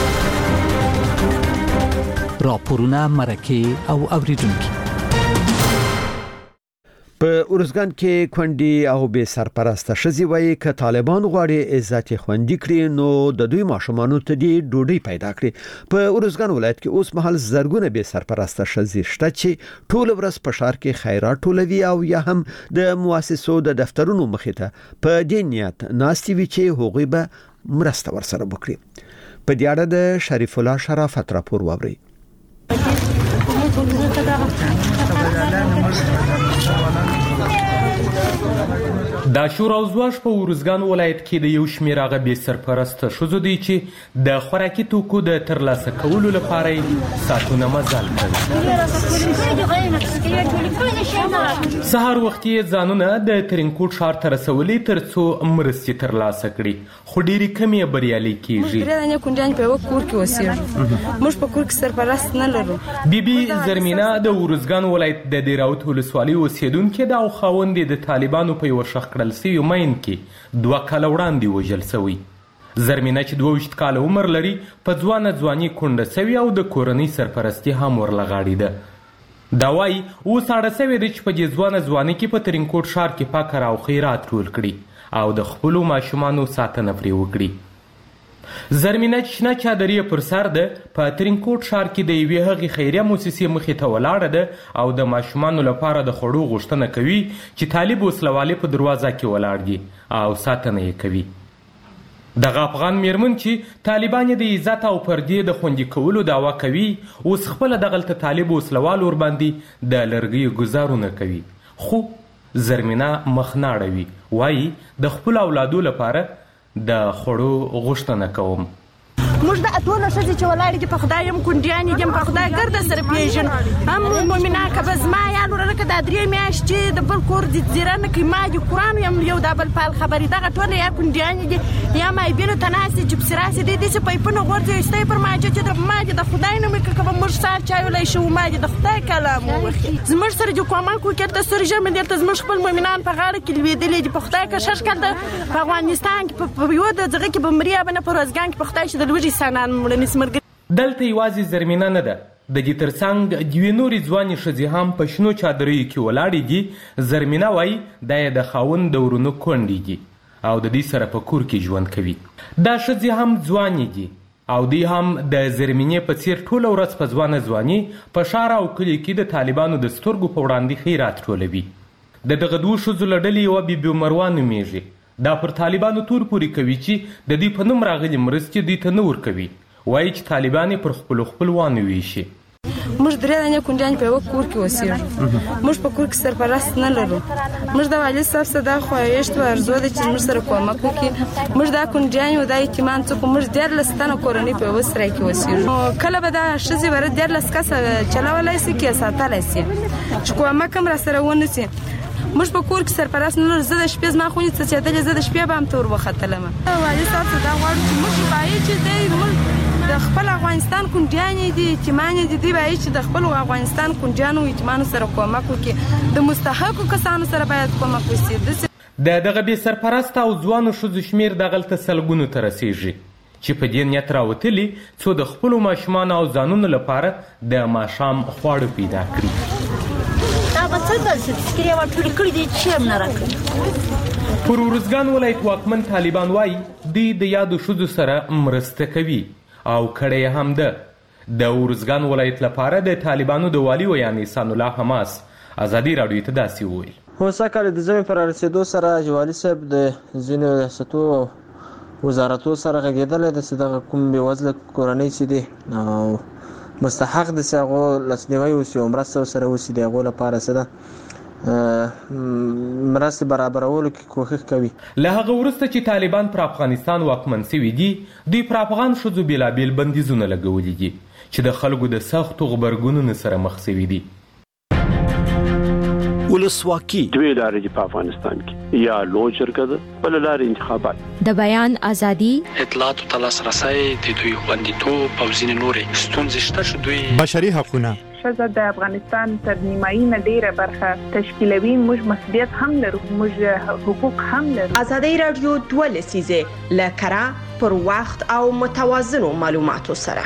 راپورونه مرکه او اوریدونکي. په ارزګان کې کونډي او بې سرپرسته ښځې وایي ک طالبان غواړي عزت خوندي کړي نو د دوی ماشومانو ته دی ډوډۍ پیدا کړي. په ارزګان ولایت کې اوس مهال زرګونه بې سرپرسته ښځې شته چې ټول ورځ په ښار کې خیرات ټولوي او یا هم د مؤسسو د دفترونو مخې ته په دې نیت ناستې وي چې هغوی به مرسته ورسره وکړي. په دې اړه د شریف الله شرافت راپور واوري. دا شور او زواش په ورزګان ولایت کې د یو شمېر هغه بې سرپرسته ښځو دی چې د خوراکي توکو د ترلاسه کولو لپاره ساعتونه مزل کوي. سهار وخت یې ځانونه د ترینکوټ ښار ته رسولي تر څو مرستې ترلاسه کړي خو ډېرې کمې بریالۍ کېږي. بیبي زرمینه د ورزګان ولایت د دیراوت ولسوالۍ اوسېدونکې ده او خاوند یې د طالبانو په یوه ښخ کړل سوي مین کې دوه کاله وړاندې وژل سوی. زرمینه چې دوه ویشت کاله عمر لري په ځوانه ځواني کونډه سوي او د کورنۍ سرپرستي هم ورله غاړې ده. دا وایي اوس اړه سوې ده چې په دې ځوانه ځواني کې په ترینکوټ ښار کې پاکه او خیرات ټول کړي او د خپلو ماشومانو ساتنه پرې وکړي. زرمینه چې شنه چادرې پر سر ده په ترینکوټ ښار کې د یوې هغې خیریه موسسې مخې ته ولاړه ده او د ماشومانو لپاره د خوړو غوښتنه کوي چې طالب وسلوالې په دروازه کې ولاړ دي او ساتنه یې کوي. دغه افغان میرمن چې طالبان یې د عزت او پردې د خوندي کولو دعوا کوي اوس خپله دغلته طالب وسلوال ورباندې د لرګیو ګزارونه کوي خو زرمینه مخ نه اړوي. وایي د خپلو اولادو لپاره د خوړو غوښتنه کوم. موږ د اتونه ښځې چې ولاړې دي په خدای یم کونډیانې دي په خدای ګرده سره پېژنو هم مؤمنه که به زما یالو لکه دا درې میاشتې د بل کور دي زیره نه کوي ما دي قرآن یم یو دا بل پال خبرې دغه ټوله یا کونډیانې دي یا مایبینو ته ناستې چې پسې راسې دی داسې پیپونه غورځي ایستی پر ماجه چې د ما دي د خدای نه مې که به موږ سهار چای ولی شو ما دي د خدای کلام ووخي زموږ سره دي کومک وکړي دلته ستوري ژمې دلته زموږ خپل مؤمنان په غاړه کې لوېدلي دي په خدای که شش کال د په افغانستان کې په یوه د هغه کې به مریا به نه په روزګان کې په خدای چې د لوږې سانان دلته یوازې زرمینه نه ده د دې ترڅنګ دوې نورې ځوانې ښځې هم په شنو چادریو کې ولاړې دي. زرمینه وایي دا یې د خاوند د ورونو کونډې دي او د دې سره په کور کې ژوند کوي. دا ښځې هم ځوانې دي او دوی هم د زرمینې په څیر ټوله ورځ په ځوانه ځواني په ښار او کلي کې د طالبانو د سترګو په وړاندې خیرات ټولوي. د دغه دوو ښځو له ډلې یوه بیبي مروه نومیږي. دا پر طالبانو تور پورې کوي چې د دوی په نوم راغلي مرستې دوی ته نه ورکوي. وایي چې طالبان پر خپلو خپلوانو ویشي. موږ درې دانې کونډیانې په یوه کور کې اوسېږو. موږ په کور کې سرپرست نه لرو. موږ د والي صاحب څخه دا خواهش و ارزو ده چې موږ سره کومک وکړي. موږ دا کونډیانې او دا یتیمان څوک موږ دیارلس تنه کورنۍ په یوه سرای کې اوسېږو. کله به دا ښځې به دیارلس کسه چلولی شي کې ساتلی شي چې کومک هم راسره ونه شي. موږ په کور کې سرپرست نه لرو. زه د شپې زما خونې څڅېدلې زه د شپې به هم ته ور وختلم. والي صاحب څخه دا غواړو چې موږ باید چې دی موږ د خپل افغانستان کونډیانې دي یتیمانې دي دوی باید چې د خپل افغانستان کونډیانو یتیمانو سره کومک وکړي. د مستحقو کسانو سره باید کومک وشي. د دغه بې سرپرسته او ځوانو ښځو شمېر دغلته سلګونو ته رسیږي چې په دې نیت راوتلي څو د خپلو ماشومانو او ځانونو لپاره د ماښام خواړه پیدا کړي. دا هغه څنګه سکري ور ټول کړی دي چې هم نه راکړي. پر ورزګان ولایت واکمن طالبان وایي دوی د یادو ښځو سره مرسته کوي او کړی هم ده. د ورزګان ولایت لپاره د طالبانو د والي یعنی سان الله حماس ازادي راډیو ته داسې وویل. هوسا کال د زمین پر رسیدو سره جوالي صاحب د ځینو ریاستو وزارتو سره غږېدل د صدغه کوم به وزله کورنۍ چې دي او مستحق د ساغو لسنیوي او سیو مرسته سره وسی دی غو لپاره سره مرسته برابرولو کې کوښښ کوي. له هغه وروسته چې طالبان پر افغانستان واکمن شوي دي دوی پر افغان ښځو بېلابېل بندیزونه لګولي دي چې د خلکو د سختو غبرګونونو سره مخ شوي دي. ولسواکي دوی لارې په افغانستان کې یا لوی جرګه ده بل لارې انتخابات د بیان ازادي اطلاعات او لاسرسي د دوی خوندیتوب او ځینې نورې ستونزې شته چې دوی بشري حقوقونه ښځه د افغانستان تر نیمایي نه ډیره برخه تشکیلوي. موږ مسؤلیت هم لرو، موږ حقوق هم لرو. ازادي راډیو دوه لسیزه لکرا پر وخت او متوازنو معلوماتو سره.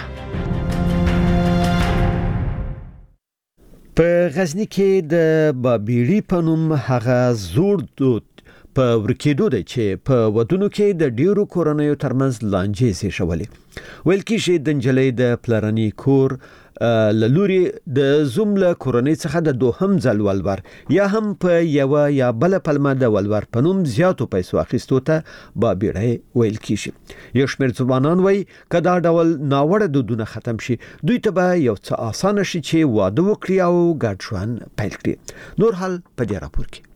په غزنی کې د بابیړي په نوم هغه زوړ دود په ورکېدو دی چې په ودونو کې د ډیرو کورنیو ترمنځ لانجې زیږولې. ویل کېږي د نجلۍ د پلرني کور لوري د زوم له کورنۍ څخه د دوهم ځل ولور یا هم په یو یا بل پلمه د ولور په نوم زیاتو پیسو اخیستو ته بابیړي ویل کېږي. یو شمېر ځوانان وایي که دا ډول ناوړه دودونه ختم شي دوی ته به یو څه اسانه شي چې واده وکړي او ګډ ژوند پیل کړي. نور حال په دې راپور کې.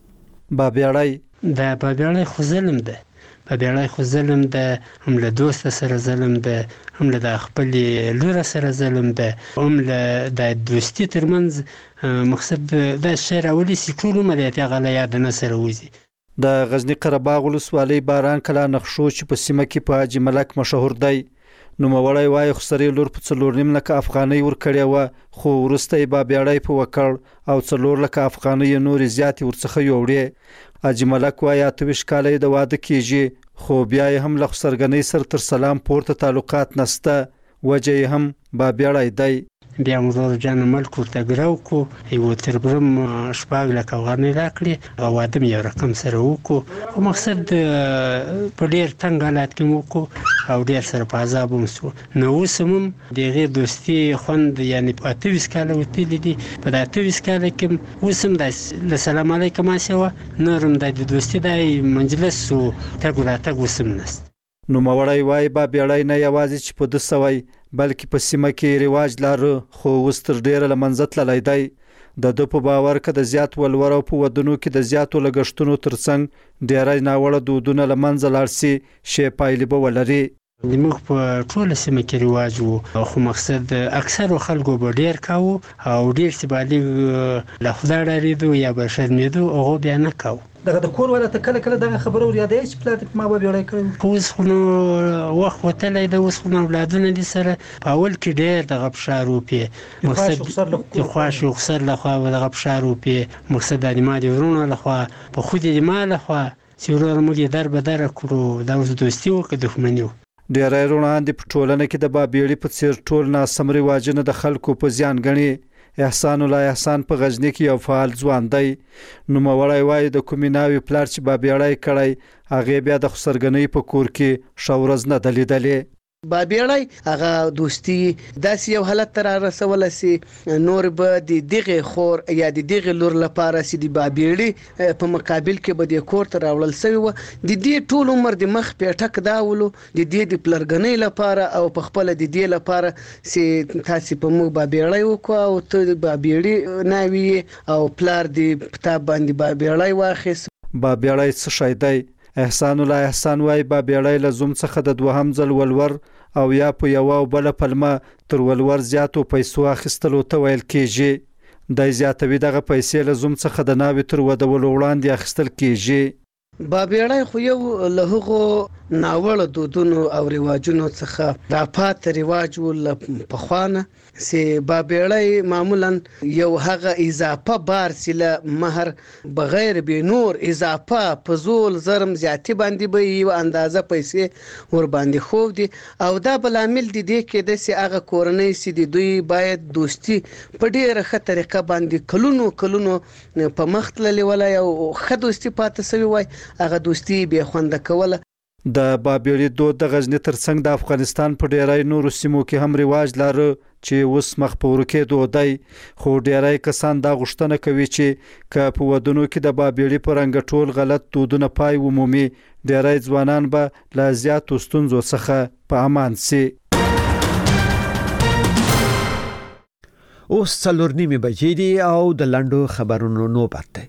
بابیړي د بابیړي خو ظلم ده. بابیړي خو ظلم ده، هم له دوست سره ظلم ده، هم له خپل لور سره ظلم ده، هم له د دوستي ترمنځ مقصد د شر اولی سکرو مليته غلا یاد نه سره وځي. د غزنی قرهباغ ولسوالۍ باران کلا نقشو چې په سیمه کې په حاجی ملک مشهور دی نو موړی وای خسرې لور په څلور نیم لک افغانۍ ور کړی و خو ورسته بابیړی په وکړ او څلور لک افغانۍ نور زیات ورڅخه یوړې. حاجی ملک وای اتوش کالې د واده کیږي خو بیا هم له خسرګنۍ سر تر سلام پورته تعلقات نسته وجه هم بابیړی دی. بیا موږ جان ملک ورته ګرو کو یو تربرم شپږ لکه افغانۍ راکړي او واده یو رقم سره وکړو او مقصد په ډیر تنګ حالت کې وکړو او ډیر سره په عذاب ومسو. نو وسمم دغه دوستي خوند یعنی په اتوس کاله وتلی دي په اتوس کاله کې وسم د سلام علیکم اسوا نورم د دوستي د مجلس او تګراته وسم نست. نو موړی وای بابیړی نه یوازې چې په د سوي بلکې په سیمه کې ریواج لاره خو وستر ډیر لمنځت لای دی. د د په باور کې د زیات ولور او په ودونو کې د زیاتو لګښتونو ترڅنګ ډیرای ناوړه دودونه لمنځه لاړ سي شی پایلې به ولري. موږ په ټول سیمه کې رواج وو خو مقصد اکثر خلکو به ډیر کاوه او ډیر چې باندې له خدای لريدو یا به شرمېدو او بیا نه کاوه. دغه د کور ولا ته کله کله دغه خبره وريادې چې پلات ما به ویړای کړو اوس خو نو وخت وتلې د اوس خو نو اولادونه دي سره په اول کې ډېر د غبشارو په مقصد د خواش او خسر له خوا د غبشارو په مقصد د مالي ورونو له خوا په خو دې مال له خوا چې ورور موږ در به در کړو دا اوس دوستي او که دښمني ډېر روان د پټولنه کې د بابیړي په څیر ټول ناسمري واجنه د خلکو په ځان غني. احسان الله احسان په غزنی کې یو فعال ځوان دی. نو موړی وای د کومیناوي پلار چې بابیړی کړی هغه بیا د خسرګنۍ په کور کې شاورز نه دلیدلې. بابیړی هغه دوستي داسې یو حالت تر رسول سي نور به د دغه خور یا د دغه لور لپاره سي د بابیړي په مقابل کې به د کور تر راول سوی و د دې ټول عمر د مخ په ټک داولو د دې د پلرګنۍ لپاره او په خپل د دې لپاره سي تاسو په مو بابیړی وکاو او ته د بابیړي ناوي او پلار د کتاب باندې بابیړی واخیس. بابیړی څه شي دی؟ احسان الله احسان وای بابیړی لزوم څخه د دوهم ځل ولور او یا په یو او بل پلمه تر ولور زیاتو پیسو اخیستلو ته ویل کېږي. د زیاتوي دغه پیسې لزوم څخه د ناوي تر ودول وړاندې اخیستل کېږي. بابېړی خو یو له هغو ناوړه دودونو او رواجونو څخه راپات رواج ول پخوانه سي بابېړی معمولا یو هغه اضافه بار سله مہر بغیر به نور اضافه فزول زرم زیاتی باندې به یو اندازه پیسې ور باندې خو دي او دا بل عامل دي د کې د سي هغه کورنۍ سي د دوی باید دوستي په ډیره ښه طریقه باندې کلونو کلونو په مختللي ولا یو ښه دوستي پاتې سوی وای هغه دوستي به خوند کوله. د بابېړي دود د غزنی ترڅنګ د افغانستان په ډیرای نورو سیمو کې هم رواج لاره چې اوس مخ په ورکېدو دی خو ډیرای کسان دا غوښتنه کوي چې که په ودونو کې د بابېړي په رنګ ټول غلط دودونه پای ومومي ډیرای ځوانان به له زیاتو ستونزو څخه په امان سي. اوس څلور نیمې بجې دي او د لنډو خبرونو نوبت دی.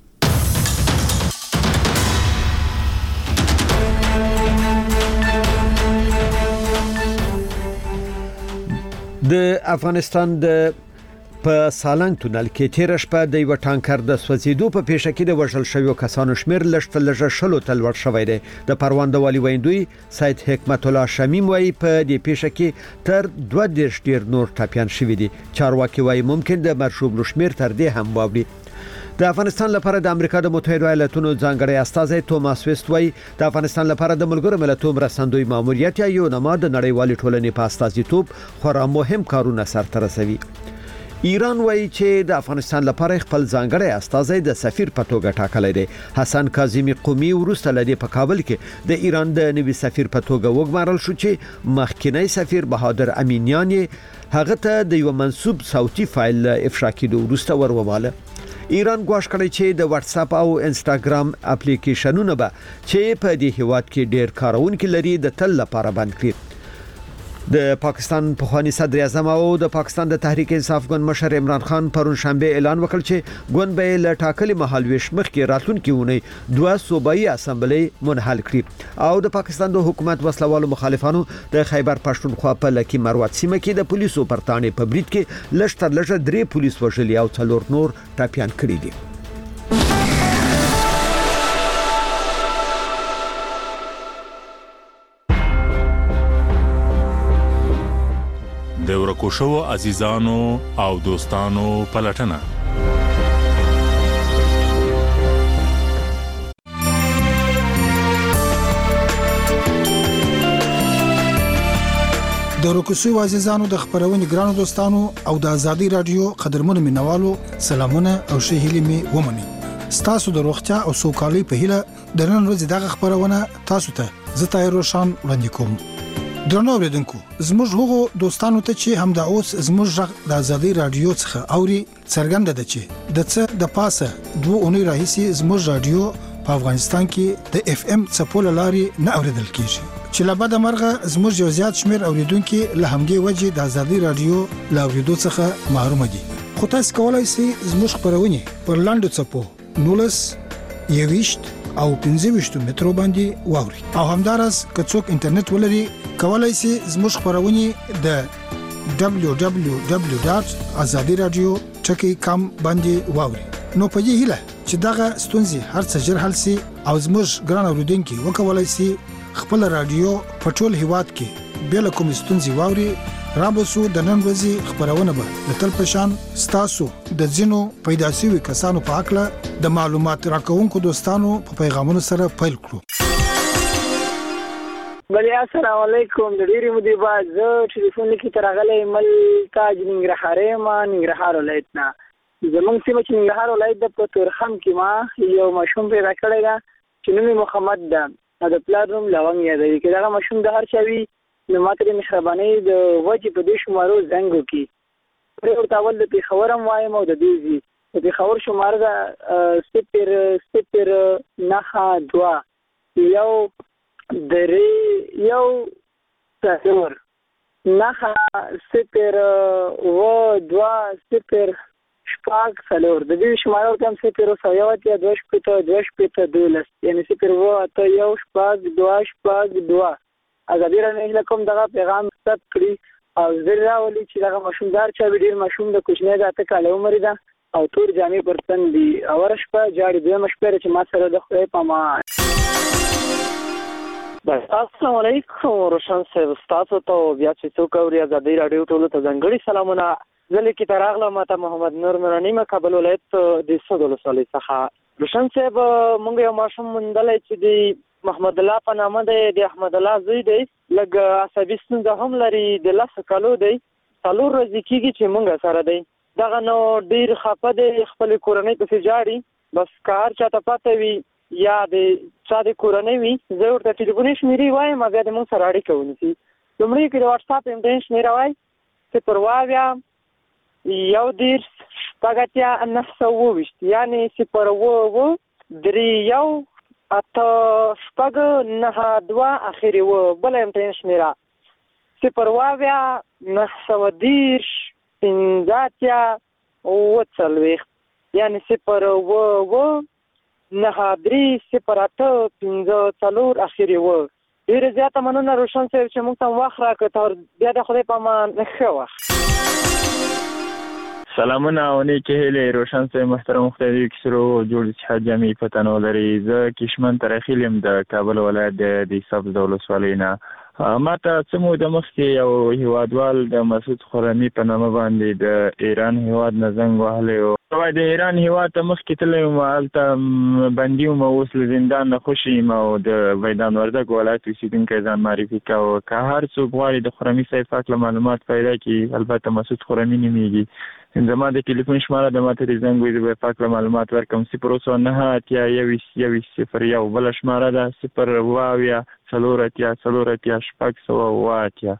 د افغانستان د په سالنګ تونل کې تیر شپه د یو ټانکر د سوځیدو په پیښه کې د وژل شویو کسانو شمیر لږ تر لږه شلو تل ور شوی دی. د پروان د والی ویندوی سید حکمت الله شمیم وایي په دې پیښه کې تر دوه دیرش ډیر نور ټاپیان شوی دي. چارواکي وایي ممکن د مرشوب شمیر تر دې هم واوړي. د افغانستان لپاره د امریکا د متحده ایالاتونو ځانګړی استازی توماس ویست وایي د افغانستان لپاره د ملګرو ملتونو مرستندوی ماموریت یا یو نما د نړیوالې ټولنې په استازیتوب خورا مهم کارونه سرته رسوي. ایران وایي چې د افغانستان لپاره خپل ځانګړی استازی د سفیر په توګه ټاکلی دی. حسن کاظمی قومي وروسته لدی په کابل کې د ایران د نوي سفیر په توګه وګمارل شو چې مخکینی سفیر بهادر امینیان هغه ته د یو منسوب صوتي فایل افشا کېدو وروسته ورواله. ایران ګواښ کړی چې د واتس اپ او انستاګرام اپلیکیشنونه به چې په دې هیواد کې ډیر کارونکي لري د تل لپاره بند کړي. د پاکستان پخوانی صدر اعظم او د پاکستان د تحریک انصاف ګوند مشر عمران خان پرون شنبه اعلان وکړ چې ګوند به له ټاکلي مهال ویش مخکې راتلونکي ونی دوه صوبایي اسمبلی منحل کړي او د پاکستان د حکومت وسلوالو مخالفانو د خیبر پښتونخوا په لکی مروت سیمه کې د پولیسو پرتانې په برید کې لږ تر لږه درې پولیس وژلي او څلور نور ټاپیان کړي دي. د ورکو شو عزیزانو او دوستانو پلټنه. د ورکو شو عزیزانو د خبرونې ګرانو دوستانو او د ازادي رادیو قدرمنو مینوالو سلامونه او ښه هیلې می ومني. ستاسو د روغتیا او سوکالۍ په هیله د نن ورځې دغه خبرونه تاسو ته زه تایر روشن وړاندې کوم. درنو اوریدونکو زموږ هغو دوستانو ته چې هم د اوس زموږ غږ د ازادي رادیو څخه اوري څرګنده ده چې د څه د پاسه دوه اونۍ راهیسې زموږ رادیو په افغانستان کې د اف ام څپو لاري نه اوریدل کیږي چې له بده مرغه زموږ یو زیات شمیر اوریدونکو له همدې وجې د ازادي رادیو له اوریدو څخه محروم دي. خو تاسو کولای شئ زموږ خبرونه پر لاندې څپو نولس یويشت او پنځه ویشت مترو باندې واوري او همدارس که څوک انټرنیټ ولري کولای شي زموږ خبرونه د دبلیو دبلیو دبلیو ډاټ ازادي رادیو ټکی کام باندې واوري. نو په دې هیله چې دغه ستونزې هر څه ژر حل شي او زموږ ګران اوریدونکو وکولای شي خپل رادیو په ټول هیواد کې بل کوم ستونزې واوري. رابسو د نن ورځې خبرونه به د تل پشان ستاسو د ځینو پیدا شوی کسانو په اړه د معلومات راکونکو دوستانو په پیغامونو سره پیل کړو. بله السلام علیکم. د ډیری مودې بعد زه ټلیفون کې ترغلې مل تاج ننګرهار ما ننګرهار ولایت نه زمونږ سیمه چې ننګرهار ولایت د پتورخم کې ما یو مشوم پیدا کړی دا چې نوم محمد ده د پلار نوم لونګ یادوي کې دا مشوم د هر چوي نو ماته د مهرباني د وجه په دې شمارو زنګ وکي پر ورته ول د پیښور وایم او د دې د پیښور شمار دا صفر صفر نه دوا یو درې یو څلور نه صفر و دوا صفر شپږ څلور د دې شمار تم صفر او یو اتیا دوه شپږ دوه شپږ دولس یعنی صفر و ته یو شپږ دوه شپږ دوه ازادي رانه کوم دغه پیغام ثبت کړی او زه راولي چې دغه مشومدار چا ډیر مشوم د کوچنی د اته کال عمر ده او تور جامې پر تن دي اوره شپه جاړي دویمه شپه چې ما سره د خدای په امان. السلام علیکم روشن صاحب، ستاسو ته بیا چې څوک اوري ازادي راډیو ټولو ته ځانګړي سلامونه. زه لیکې ته راغلم، ما ته محمد نور نوراني م کابل ولایت د سود ولسوالۍ څخه. روشن صاحب مونږ یو ماشوم موندلی چې د محمد الله په نامه دی، د احمد الله زوی دی، لږ عصبي ستونزه هم لري، د لسو کالو دی، څلور ورځې کېږي چې مونږ سره دی. دغه نو ډېر خفه دی، خپلې کورنۍ پسې جاړي. بس که هر چاته پته وي یا د چا د کورنۍ وي، زه ورته ټلیفوني شمېرې وایم، بیا د مونږ سره اړیکه ونیسي. لومړی کې د واټساپ امتحان شمېره وایي صفر اویا یو دېرش شپږ اتیا نهه سوه اووه ویشت، یعنې صفر اووه اووه درې یو اته شپږ نهه دوه اخري اووه. بله امتحان شمېره صفر اویا نهه سوه دېرش پنځه اتیا اووه څلوېښت، یعنې صفر اووه اووه نهه درې صفر اته پنځه څلور اخري اووه. ډېره زیاته مننه روشن صاحب چې موږ ته وخت راکړ. بیا د خدای په امان، ښه وخت. سلامونه او نیکې هیلې روشن صاحب محترم مختلفو کسرو جوړ صحت جامعي په تنو لري. زه کشمن ترخیل یم د کابل ولایت د سبز د ولسوالۍ نه. ما ته څه موده مخکې یو هیوادوال د مسعود خرمي په نامه باندې د ایران هیواد نه زنګ وهلی و. د ایران هیواد ته مخکې تللی وم، هلته بندي وم، اوس له زندان نه خوشي یم او د میدان وردګ ولایت اوسېدونکی ځان معرفي کوه. که هر څوک غواړي د خرمي صاحب په هکله معلومات پیدا کړي، البته مسعود خرمي نومېږي، زما د ټلیفون شماره د ما ته د زنګ وي، زه به په هکله معلومات ورکړم. صفر اوه سوه نهه اتیا یوویشت یوویشت صفر یو. بله شماره ده صفر اوه اویا څلور اتیا څلور اتیا شپږ سوه اوه اتیا.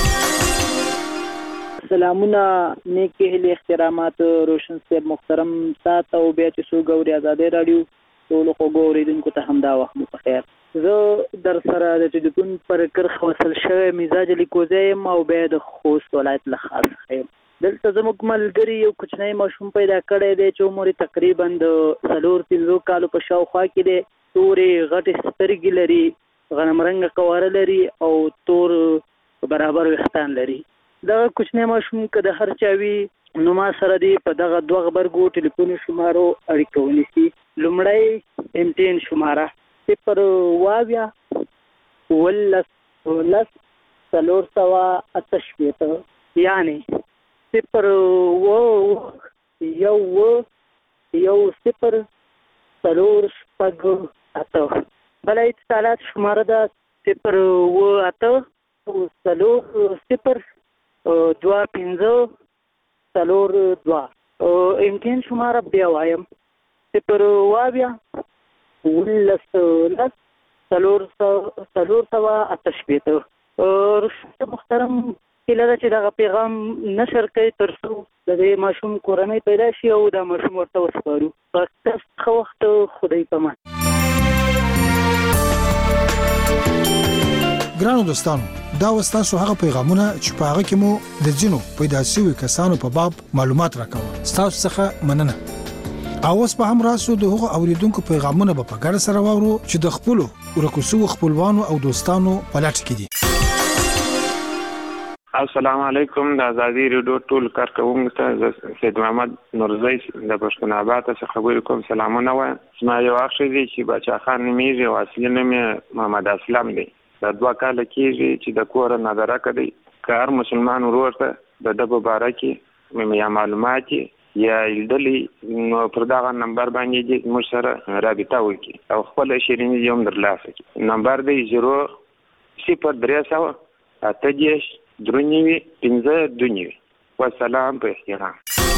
سلامونه، نیکې هیلې، احترامات روشن صاحب محترم تاته او بیا چې څوک اوري ازادي راډیو ټولو خوږو اورېدونکو ته همدا وخت مو په خیر. زه در سره د ټلیفون پر کرښه وصل شوی مزاج لیکوزی یم او بیا د خوست ولایت له ښار څخه یم. دلته زموږ ملګري یو کوچنی ماشوم پیدا کړی دی چې عمر یې تقریبا د څلور پنځو کالو په شاوخوا کې دی. تورې غټې سترګې لري، غنم رنګه قواره لري او تور برابر ویښتان لري. دغه کوچنی ماشوم که د هر چا وي نو ما سره دی په دغه دوه غبرګو ټلیفوني شمارو اړیکه ونیسي. لومړی امتحان شماره صفر اوه اویا اوولس اوولس څلور سوه اته شپېته، یعنې صفر اوه اوه یو اوه یو صفر څلور شپږ اته. بله اتصالات شماره ده صفر اوه اته څلور صفر دوه پنځه څلور دوه. امتحان شماره بیا وایم صفر اوه اویا اوولس لس څلور څلور سوه اته شپېته. روشن محترم هیله ده چې دغه پیغام نشر کوي تر څو د دې ماشوم کورنۍ پیدا شي او دا ماشوم ورته وسپارو. تاسو ښه وخت، خدای په امان. ګرانو دوستانو، دا وستاسو هغه پیغامونه چې په هغه کې مو د ځینو پیدا شوي کسانو په باب معلومات راکوه. ستاسو څخه مننه. او اوس په هم راسو د هغو اوریدونکو پیغامونه به په ګډه سره واورو چې د خپلو ورکو شوو خپلوانو او دوستانو په لټه کې دي. السلام علیکم، د ازادي راډیو ټول کارکوونکو ته سید محمد نورزی د پښتون آباد څخه خبرې کوم. سلامونه وایم. زما یو اخ دی چې باچا خان نومیږي او اصلي نوم یې محمد اسلم دی. دا دوه کاله کېږي چې د کوره نظره کوي. که هر مسلمان ورور ته د ده په باره کې یا معلومات یا لیدلي نو پر دغه نمبر باندې موږ سره رابطه وکړي او خپل شیریني یې هم ترلاسه کړي. نمبر دی زیرو صفر درې سوه اته دېرش درې نوي پنځه دوه نوي. والسلام په احترام.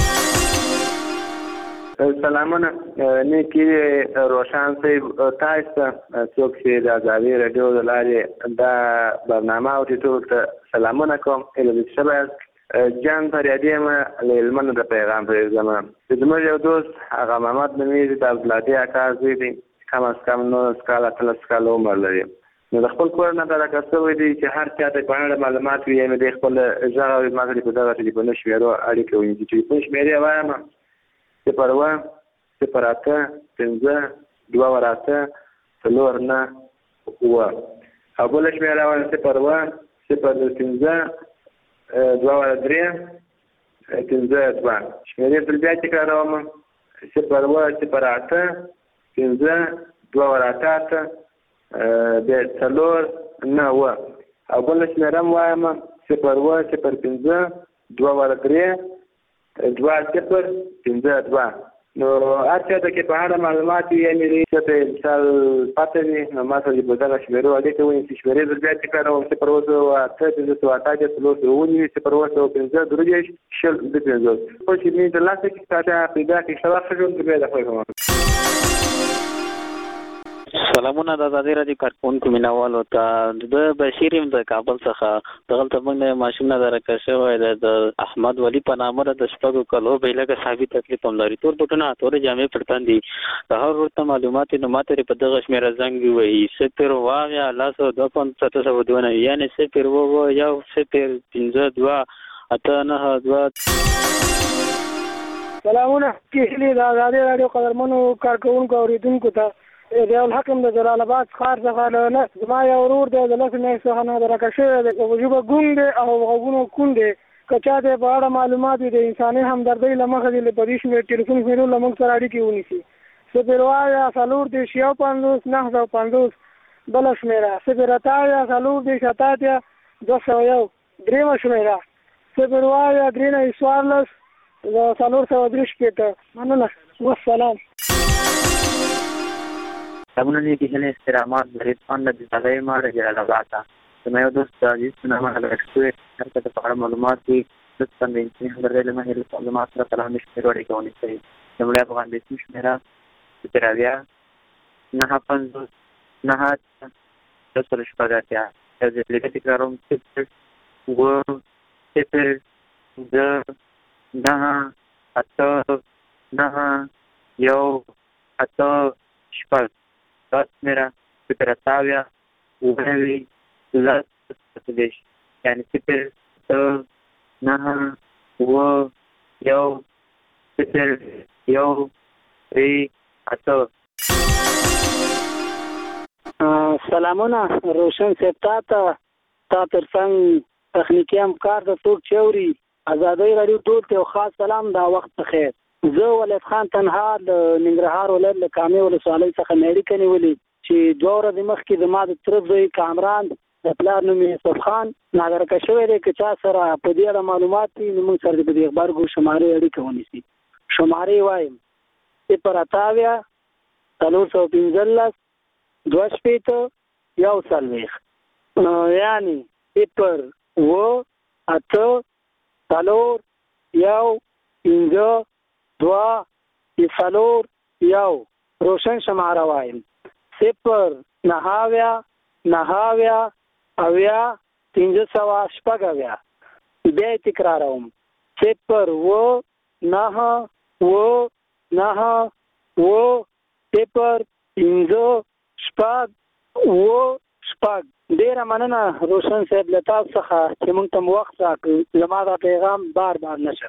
سلامونه، نیکې روشن صاحب تاسو ته څوک چې د ازادي راډیو د لارې دا برنامه اوري ټول ته سلامونه کوم. هیله چې شبه جان فریادي یم له هلمند د پیغام پرېږدم. زموږ یو دوست هغه محمد نومیږي، د عبدالهادي اکا زوی دی، کم از کم نولس کاله اتلس کاله عمر لري. نو د خپل کور نه درکه شوی دی چې هر چا ته په اړه معلومات وي، یعنې د خپل غږ او ما ته په دغه ټلیفون شمېرو اړیکه ونیسي. ټلیفون شمېرې وایم صفر اوه صفر اته پنځه دوه ور اته څلور نه اووه. او بله شمېره وایم صفر اوه صفر پنځه دوه ور درې پنځه دوه. شمېرې بل بیا تکراروم. صفر اوه صفر اته پنځه دوه ور اته اته بیا څلور نه اوه. او بله شمېره هم وایم صفر اوه صفر پنځه دوه ور درې دوه صفر پنځه دوه. نو هر چا ته کې په هره معلومات وي یعنې څه ته مثال پته وي نو ما سره په دغه شمېرو اړیکه ونیسي. شمېرې زه بیا تکراروم صفر اوه سوه اته پنځه سوه اته اتیا څلور سوه ونیوي صفر اوه سوه پنځه درې دېرش شل دوه پنځوس. خو چې مې ترلاسه کړي تا ته پیدا کړي ښه وخت ښه ژوند بیا د خوښ کوم. سلامونه د ازادۍ راډیو کارکونکو مینوالو ته. د بشیر یم د کابل څخه. دغلته موږ نه ماشوم نه درکه شوی دی د احمد ولی په نامه د شپږو کلو به لږه صحابي تکلیف هم لري. تور بوټونه تورې جامې پر تن دي. د هر ورته معلومات نو ماته په دغه شمېره زنګ ووهي صفر اوه لس دوه پنځه سته سوه دوه نوي یعنې صفر اوه یو صفر پنځه دوه اته نهه دوه. سلامونه کېهلي د ازادۍ راډیو قدرمنو کارکوونکو اورېدونکو ته. ضیاء الحق د جلال آباد ښار څخه له نه زما یو ورور دی د لسو میاشتو څخه نه درکه شوی دی. په ژبه ګونګ دی او غوږونه کوڼ دی. که چا ته په اړه معلومات وي د انساني همدردۍ له مخې دې په دې شمېر ټلیفون شمېرو له موږ سره اړیکې ونیسي. صفر اوه څلور دېرش یو پنځوس نهه سوه پنځوس بله شمېره. صفر اته څلور دېرش اته اتیا دوه سوه یو درېیمه شمېره. صفر اوه درې نوي څوارلس څلور سوه درې شپېته. مننه. والسلام. سلامونه نیکی هیلې احترامات برید خان د ازادۍ ما د جلال آباد ته. زما یو دوست عزیز په نامه حضرت شوی هر څه په اړه معلومات وي لطفا د انساني همدردۍ له مخې له معلومات سره کلام شمېرو اړیکه ونیسئ. لومړی افغان بیسي شمېره صفر اویا نهه پنځوس نهه اتیا دوه سل شپږ اتیا. یو ځل بیا تکراروم صفر اوه صفر پنځه نهه اته نهه یو اته شپږ. دا شمېره صفر اته اویا اوه نوي لس اته دېرش یعنې صفر اته نهه اوه یو صفر یو درې اته. سلامونه روشن صاحب تا ته تا تر څنګ تخنیکي همکار د څوک چې اوري ازادۍ راډیو ټول ته یو خاص سلام دا وخت په خیر. زه ولید خان تنها د ننګرهار ولایت له کامې ولسوالۍ څخه مې اړیکه نیولې چې دوه ورځې مخکې زما د تره زوی کامران د پلار نوم یې یوسف خان نادرکه شوی دی. که چا سره په دې اړه معلومات وي نو موږ سره د په دې غبرګو شمارې اړیکه ونیسي. شمارې وایم صفر اته اویا څلور سوه پنځلس دوه شپېته یو څلوېښت یعنې صفر اوه اته څلور یو پنځه دوه څلور یو. روشن شماره وایم صفر نهه اویا نهه اویا اویا پنځه سوه شپږ اویا. بیا یې تکراروم صفر اوه نهه اوه نهه اوه صفر پنځه شپږ اوه شپږ. ډېره مننه روشن صاحب له تاسو څخه چې موږ ته وخت راکړ. زما دا پیغام بار بار نشم.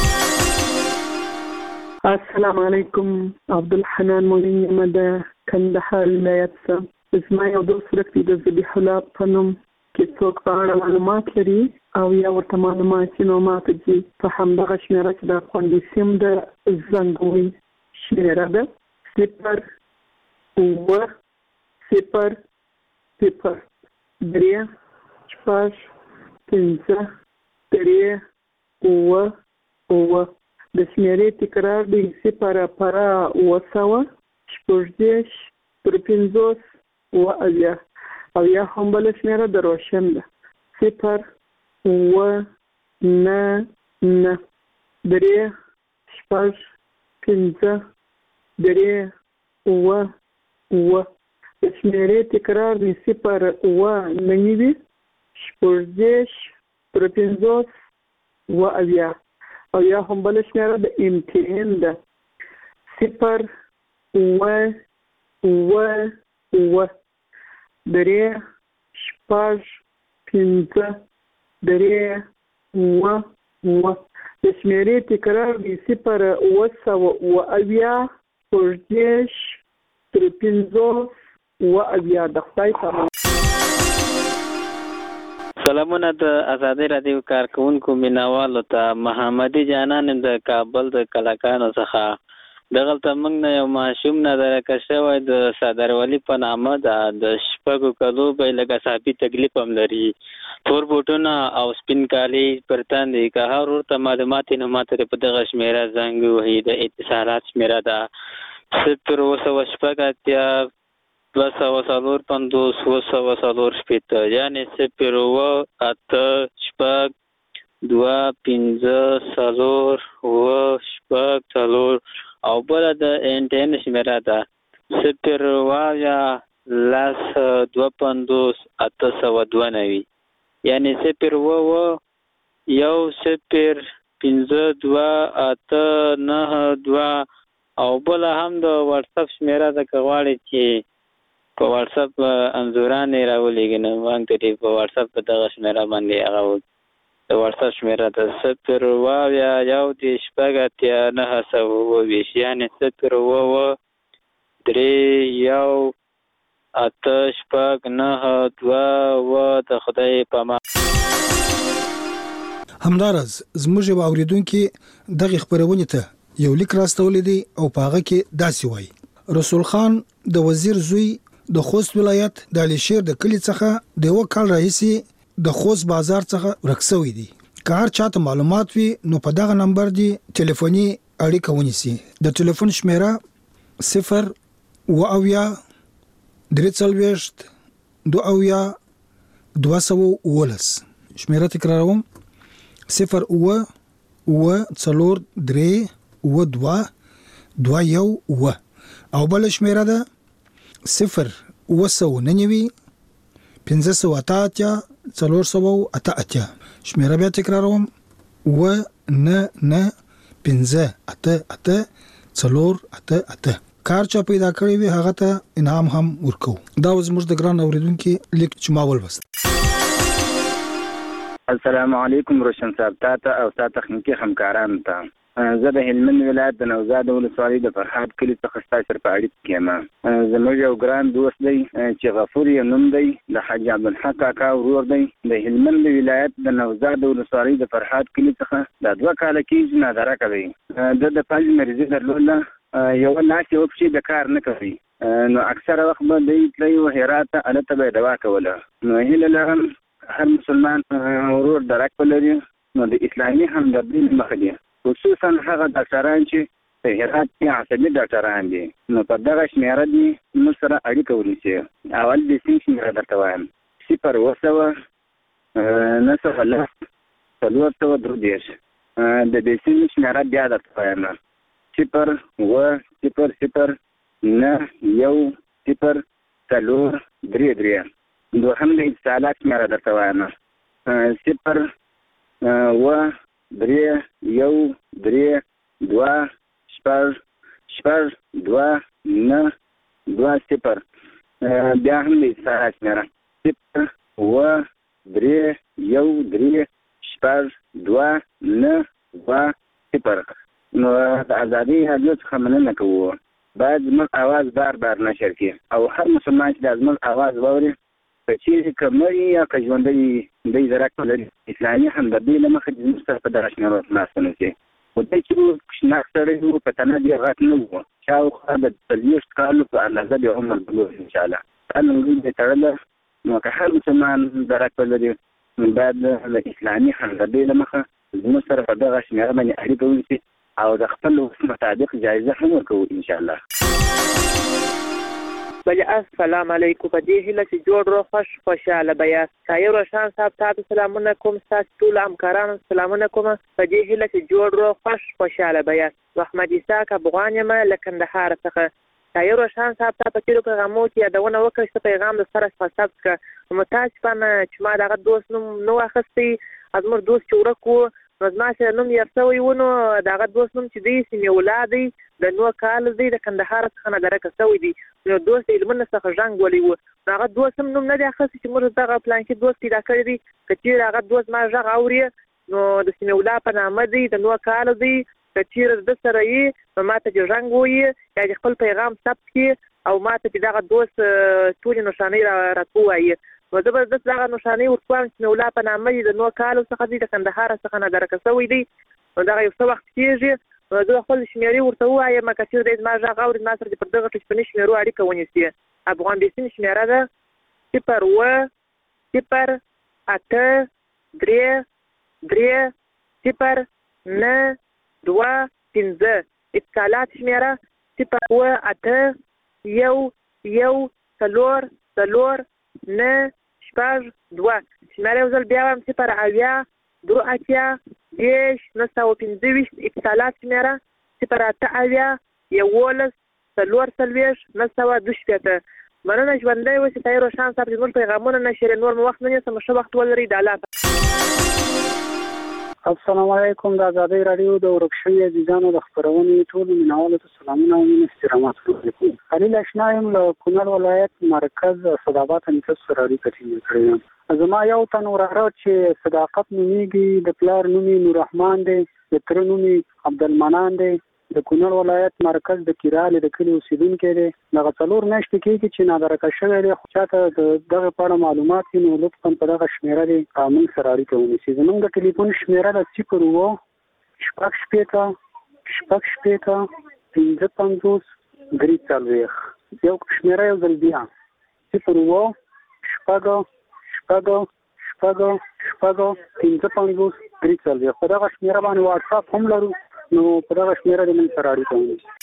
السلام علیکم. عبدالحنان مولین یم د کندهار ولایت څخه. زما یو دوست ورک دی د ذبیح الله په نوم کې څوک په اړه معلومات لري او یا ورته معلومات نو ماته دي په همدغه شمېره چې د خوندي سیم د زنګوي شمېره ده صفر اوه صفر صفر درې شپږ پنځه درې اوه اوه. د شمېرې تکرار دی صفر پره اوه سوه شپږ دېرش پر پنځوس اوه اویا او یا هم بله شمېره د روشن ده صفر اوه نه نه درې شپږ پنځه درې اوه اوه. د شمېرې تکرار دی صفر اوه نه نوي شپږ دېرش پر پنځوس اوه اویا او یا هم بله شمېره د ام ټي ان ده صفر اوه اوه اوه درې شپږ پنځه درې اوه اوه. د شمېرې تکرار دی صفر اوه سوه اوه اویا شپږ دېرش تر پنځوس اوه اویا. د خدای په امان. سلامونه د آزادۍ رادیو کارکونکو مینوالو ته. محمدي جانان د کابل د کلاکانو څخه دغلته موږ نه یو ماشوم نه درکه شوی د صدروالي په نامه ده. د شپږو کلو به لږ اعصابي تکلیف هم لري. تور بوټونه او سپین کالي پر تن دي. که هر ورته معلومات یې نو ماته په دغه شمېره زنګ وهي. د اتصالات شمېره ده صفر اوه سوه شپږ اتیا دوه سوه څلور پنځوس اوه سوه څلور شپېته، یعنې صفر اوه اته شپږ دوه پنځه څلور اوه شپږ څلور. او بله د انټرنټ شمېره ده صفر اوه اویا لس دوه پنځوس اته سوه دوه نوي، یعنې صفر اوه اوه یو صفر پنځه دوه اته نهه دوه. او بله هم د واتساپ شمېره ده، که غواړئ چې په واتساپ انځورانې راولېږي نو موږ ته په واتساپ په دغه شمېره باندې هغه د واتساپ شمېره ده صفر اوه اویا یو دېرش شپږ اتیا نهه سوه اووه ویشت، یعنې صفر اوه اوه درې یو اته شپږ نهه دوه اوه. د خدای په امان. همداراز زموږ یو اورېدونکي دغې خپرونې ته یو لیک راستولی دی او په هغه کې داسې وایي: رسول خان د وزیر زوی د خوست ولایت د علیشیر د کلی څخه د یو کال راهیسې د خوست بازار څخه ورک شوی دی. که هر چاته معلومات وي نو په دغه نمبر دی ټلیفوني اړیکه ونیسي. د ټلیفون شمیره صفر اوه اویا درې څلوېښت دوه اویا دوه سوه اوولس. شمیره تکراروم: صفر اوه اوه څلور درې اوه دوه دوه یو اوه. او بله شمیره ده صفر اوه سوه نهه نوي پنځه سوه اته اتیا څلور سوه اته اتیا. شمیره بیا تکراروم: اوه نه نه پنځه اته اته څلور اته اته. کار چا پیدا کړی وي هغه ته انعام هم ورکو. دا زموږ د ګران اوریدونکو لیک چې ما ولوست. السلام علیکم روشن صاحب، تاسو او تاسو تخنیکی همکارانو ته. زه د هلمند ولایت د نوزاد ولسوالۍ د فرهاد کلي څخه ستاسو سره په اړیکه کې یم. زموږ یو ګران دوست دی چې غفور یې نوم دی، د حاجي عبدالحق کاکا ورور دی. د هلمند ولایت د نوزاد ولسوالۍ د فرهاد کلي څخه د دوه کاله کېږي نادره کوي. د د فلج مریضي درلوده، یو لاس یې وپشي د کار نه کوي، نو اکثره وخت به دی تللی و هرات ته، هلته به یې دوا کوله. نو هیله لرم هر مسلمان ورور درک ولري نو د اسلامي همدردي له مخې دی، خصوصا هغه ډاکټران چې په هرات کې عصبي ډاکټران دي، نو په دغه شمېره دي موږ سره اړیکه ونیسي. اول د سیم شمېره درته وایم: صفر اوه سوه نهه سوه لس څلور سوه درې دېرش. د دې سیم شمېره بیا درته وایم: صفر اوه صفر صفر نهه یو صفر څلور درې درې. دوهم د اتصالات شمېره درته وایم: صفر اوه درې یو درې دوه شپږ شپږ دوه نهه دوه صفر. بیا هم د اتصالات شمېره: صفر اوه درې یو درې شپږ دوه نهه دوه صفر. نو د ازادۍ رادیو څخه مننه کوو، باید زموږ اواز بار بار نشر کړي او هر مسلمان چې د زموږ اواز واوري، که چیرې که مړي یا که ژوندی دی درک ولري، اسلامي همدردي له مخې زموږ سره په دغه شمېرو تماس ونیسي. خو دی چې شناک سړی و، په تنه ډېر غټ نه و، شاوخوا د څلوېښت کالو په اندازه د عمر درلود انشاءالله. دا لنګۍ دی تړله، نو که هر مسلمان درک ولري نو باید د اسلامي همدردي له مخې زموږ سره په دغه شمېره باندې اړیکه ونیسي او د خپل وس مطابق جایزه هم ورکوو انشاءالله. بله السلام علیکم. په دې هیله چې جوړ روغ خوش خوشحاله به یاست. شاعر روشن صاحب ته سلامونه کوم، ستاسو ټولو همکارانو سلامونه کوم. په دې هیله چې جوړ روغ خوش خوشحاله به یاست. محمد اسحاق افغان یم له کندهار څخه. شاعر روشن صاحب ته په تېرو پیغامونو کې یادونه وکړه چې پیغام د سره څخه ثبت کړه. متاسفانه چې ما دغه دوست نوم نه و اخیستی، زموږ دوست چې ورک و نو زما سره نوم یې شوی و، نو د هغه دوست نوم چې دی سمیع الله دی، د نوه کال دی، د کندهار څخه نادرکه شوی دی. نو دوست د هلمند څخه ژنګ ولی و، نو هغه دوست هم نوم نه دی اخیستی چې موږ دغه پلانکي دوست پیدا کړی دی. که چېرې هغه دوست ما غږ اوري نو د سمیع الله په نامه دی، د نوه کال دی، که چېرې د سره یې نو ما ته چې ژنګ ووایي یا د خپل پیغام ثبت کړي او ما ته چې دغه دوست ټولې نښانۍ راته ووایي. نو زه به دغه نښانې ورکوم چې مولا په نامه دي د نو کالو څخه دي د کندهار څخه نادرکه شوی دی. نو دغه یو څه وخت کېږي نو زه خپل شمیرې ورته ووایم که چېرې دی زما غږ اوري ما سره دې پر دغه ټلیفوني شمیرو اړیکه ونیسي. افغان بیسین شمیره ده صفر اوه صفر اته درې درې صفر نه دوه پنځه. اتصالات شمیره صفر اوه اته یو یو څلور څلور نه شپږ دوه. شمیره یو ځل بیا وایم صفر اویا دوه اتیا دېرش نهه سوه پنځه ویشت. اتصالات شمیره صفر اته اویا یولس څلور څلوېښت نهه سوه دوه شپېته. مننه ژوندی اوسئ. طاهر روښان صاحب زموږ پیغامونه نشرې نور مو وخت نه نیسم. ښه وخت ولرئ. د الله السلام علیکم. د ازادۍ راډیو د ورک شوي عزیزانو د خپرونې ټولو مینوالو ته سلامونه او مینې احترامات وکړم. خلیل اشنا یم له کونړ ولایت مرکز صدابات نیکه سره اړیکه ټینګه کړې یم. زما یو تن وراره چې صداقت نومیږي، د پلار نوم یې نوررحمان دی، د تره نوم یې عبدالمنان دی، د کونړ ولایت مرکز د کیرالې د کلي اوسېدونکی دی. دغه څلور میاشتې کېږي چې نادرکه شوی دی. خو چاته د دغه په اړه معلومات وي نو لطفا په دغه شمېره دی موږ سره اړیکه ونیسي. زموږ د ټلیفون شمېره ده صفر اوه شپږ شپېته شپږ شپېته پنځه پنځوس درې څلوېښت. یو شمېره یو ځل بیا صفر اوه شپږ شپږ شپږ شپږ پنځه پنځوس درې څلوېښت. په دغه شمېره باندې واټساپ هم لرو نو په دغه شمېره د موږ سره اړیکه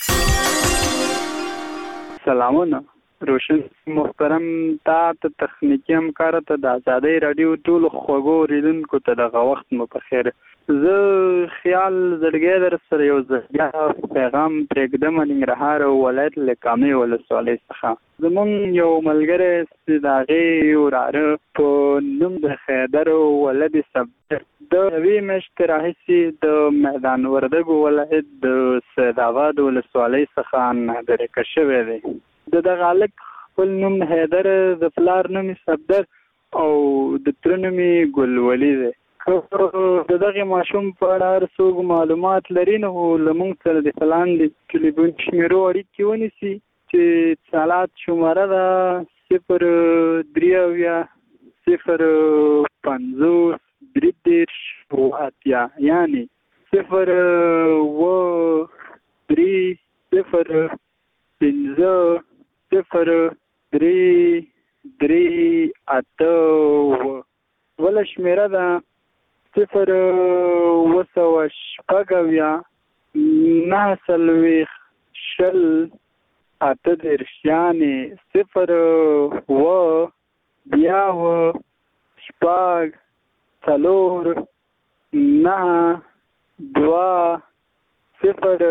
ونیسي. سلامونه روشن محترم تا ته تخنیکي همکار ته د ازادۍ راډیو ټولو خوږو اورېدونکو ته دغه وخت مو په خیر. زه خیال زړګی در سره یو ځل بیا پیغام پرېږدم ننګرهار ولایت له کامې ولسوالۍ څخه. زمونږ یو ملګری چې د هغې وراره په نوم د خیدر ولد صبر د یوې میاشتې راهیسې د میدان وردګو ولایت د سیدآباد ولسوالۍ څخه نادرکه شوی دی. د دغه هلک خپل نوم حیدر، د پلار نوم صبر او د تره نوم ګلولي دی. د دغه ماشوم په اړه هر څوک معلومات لري نو له موږ سره د لاندې ټلیفون شمیرو اړیکې ونیسي چې اتصالات شماره ده صفر درې اویا صفر پنځوس درې دېرش اوه اتیا، یعنې صفر اوه درې صفر پنځه صفر درې درې اته اوه. بله شمېره ده صفر اوه سوه شپږ اویا نهه څلوېښت شل اته دېرش، یعنې صفر اوه بیا اوه شپږ څلور نهه دوه صفر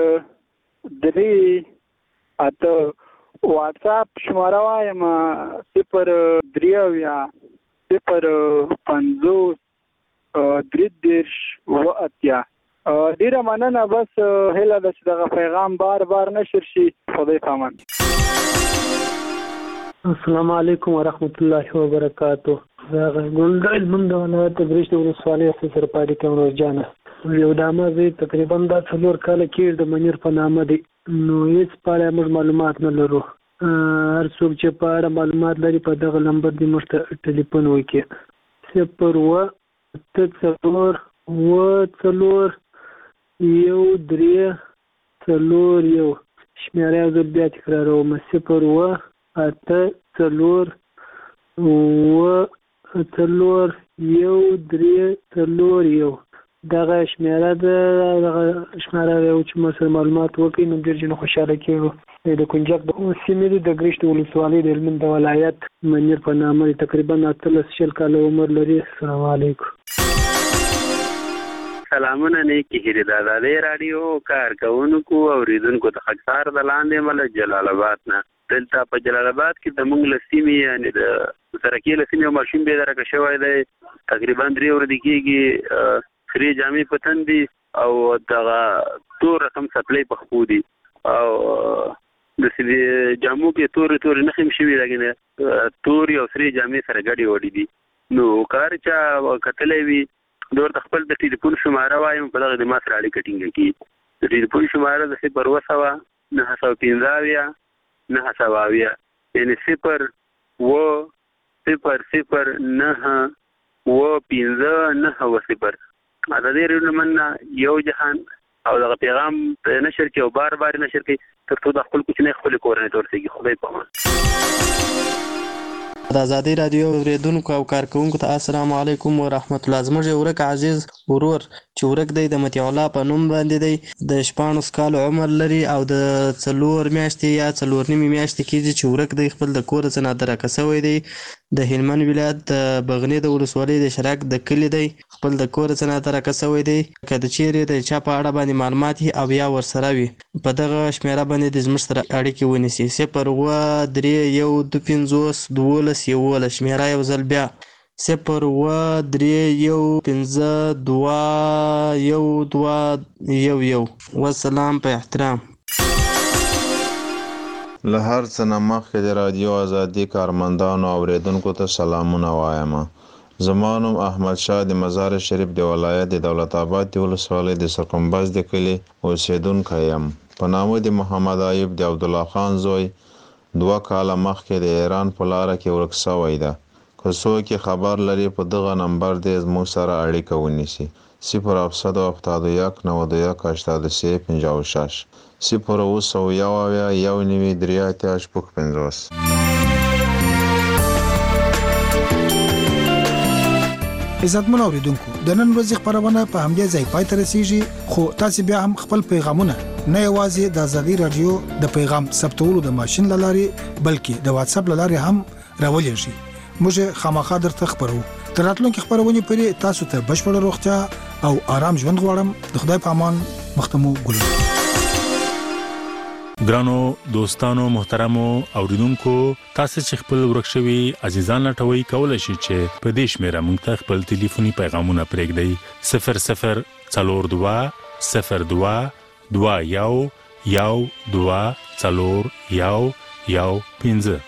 درې اته. واټساپ شماره وایم صفر درې اویا صفر پنځوس درې دېرش اوه اتیا. ډېره مننه. بس هیله ده چې دغه پیغام بار بار نشر شي. خدای پامان. السلام علیکم ورحمت الله وبرکاتو. زه غږ د هلمند ولایت د برېښنا ولسوالۍ سره په اړیکه یم. روزجانه یو دامه زوی تقریبا دا څلور کاله کېږي د منیر په نامه دی. نو هېڅ په اړه موږ معلومات نه لرو. هر څوک چې په اړه معلومات لري په دغه نمبر دې موږ ته ټلیفون وکړي. صفر اوه اته څلور اوه څلور یو درې څلور یو. شمېره یو ځل بیا تکراروم صفر اوه اته څلور اوه څلور یو درې څلور یو. دغه شمېره ده. دغه شمېره یو چې ما سره معلومات وکړي نو ډېر ځینې خوشحاله کېږو. د کنجک د سیمې دي د ګرشت ولسوالۍ د هلمند ولایت منیر په نامه دی. تقریبا اتلس شل کاله عمر لري. السلام علیکم. سلامونه نیکې هیلې د ازادۍ راډیو کارکوونکو او اورېدونکو ته خاکسار د لاندې مله جلال آباد نه. دلته په جلال آباد کې د موږ له سیمې یعنې د سرکې له سیمې یو ماشوم بېدرکه شوی دی. تقریبا درې ورځې کېږي. خرې جامې په تن دي او دغه تور رقم څپلۍ په خپو دي او د جامو کې تورې تورې نښې هم شوي لګې تورې او سرې جامې سره ګډې وډې دي. نو که هر چا کتلی وي زه ورته خپل د ټلیفون شماره وایم په دغه د ما سره اړیکه ټینګه کړي. د ټلیفون شماره د صفر اوه سوه نهه سوه پنځه اویا نهه سوه اویا، یعنې صفر اوه صفر صفر نه و پنځه نه و صفر. ازادي راډیو مننه یو جهان او دغه پیغام نشر کې او بار بار نشر کې ترڅو د خپل کوچنی خپل کورنۍ تورسيږي. خدای په امان. د ازادي رادیو اوریدونکو او کارکونکو ته السلام علیکم ورحمت الله. زموږ ورک عزیز ورور چې ورک دی د متي الله په نوم باندې دی، د شپاړس کال عمر لري او د څلور میاشتې یا څلور نیمې میاشتې کېږي چې ورک دی. خپل د کور څخه نادرکه شوی دی. د هلمند ولایت د بغنی د ولسوالۍ د شراک د کلی دی. خپل د کور څخه نادرکه شوی دی. که د چیرې د چا په اړه باندې معلومات او یا ورسره وي په دغه شمیره باندې د زموږ سره اړیکې ونیسي. صفر اووه درې یو دوه پنځوس دولس یولس شمیره یو ځل بیا صفر اووه درې یو پنځه دوه یو دوه یو یو. والسلام په احترام. له هر څه نه مخکې د رادیو ازادي کارمندانو او اوریدونکو ته سلامونه وایم. زما نوم احمد شاه د مزار شریف د ولایت د دولت آباد د ولسوالۍ د سرکمباز د کلي اوسیدونکی یم. په نامه د محمد ایوب د عبدالله خان زوی دوه کاله مخکې د ایران په لاره کې ورک شوی ده. که څوک خبر لري په دغه نمبر دې زموږ سره اړیکه ونیسي. صفر هفتصد و هفتاد و یک نود و یک هشتاد و سه پنجاه و شش صفر اوه سوه یو اویا یو نوي درې اتیا شپږ پنځوس. عزتمن اوریدونکو، د نن ورځې خبرونه په همدې ځای پای ته رسیږي، خو تاسو بیا هم خپل پیغامونه نه یوازې د ازادي رادیو د پیغام ثبتولو د ماشين لارې بلکې د واتس اپ لارې هم راولې شي. موږ خامخا درته خبرو. تر راتلونکي خبرونه پرې تاسو ته بشپړ روغتیا او آرام ژوند غواړم. د خدای په امان. مختمو ګلو. ګرانو دوستانو محترمو اوریدونکو، تاسو چې خپل ورکشوي عزیزان لټوي کولای شئ چې په دې شمیره موږ ته خپل ټلیفوني پیغامونه پرېږدئ. صفر صفر څلور دوه صفر دوه دوه یو یو دوه څلور یو یو پنځه.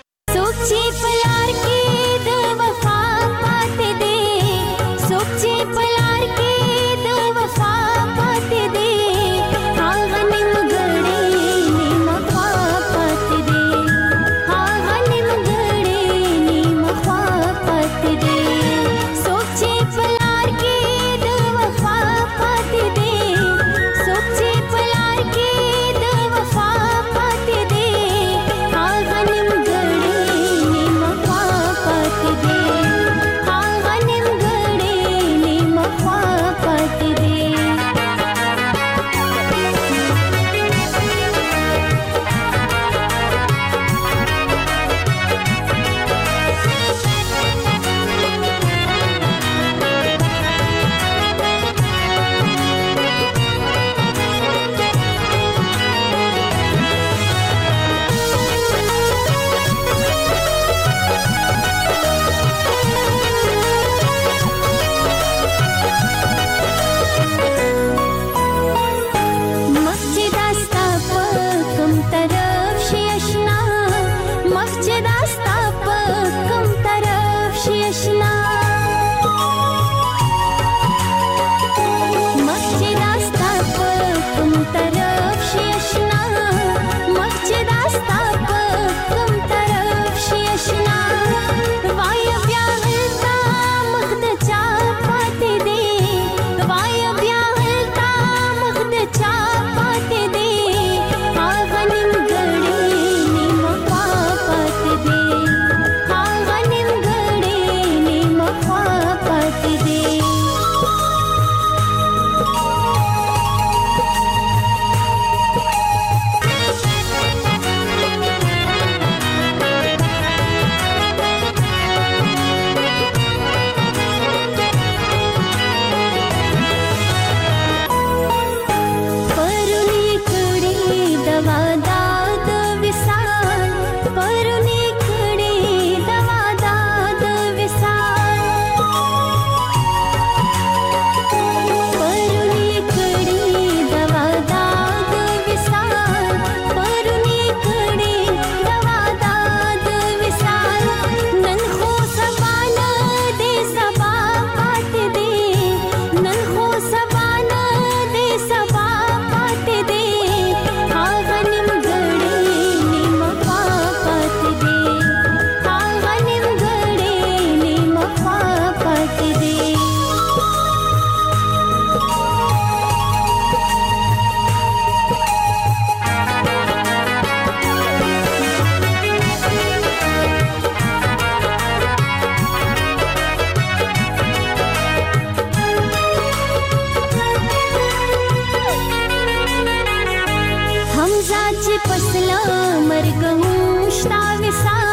چې پسلا مرګ مشتا وسا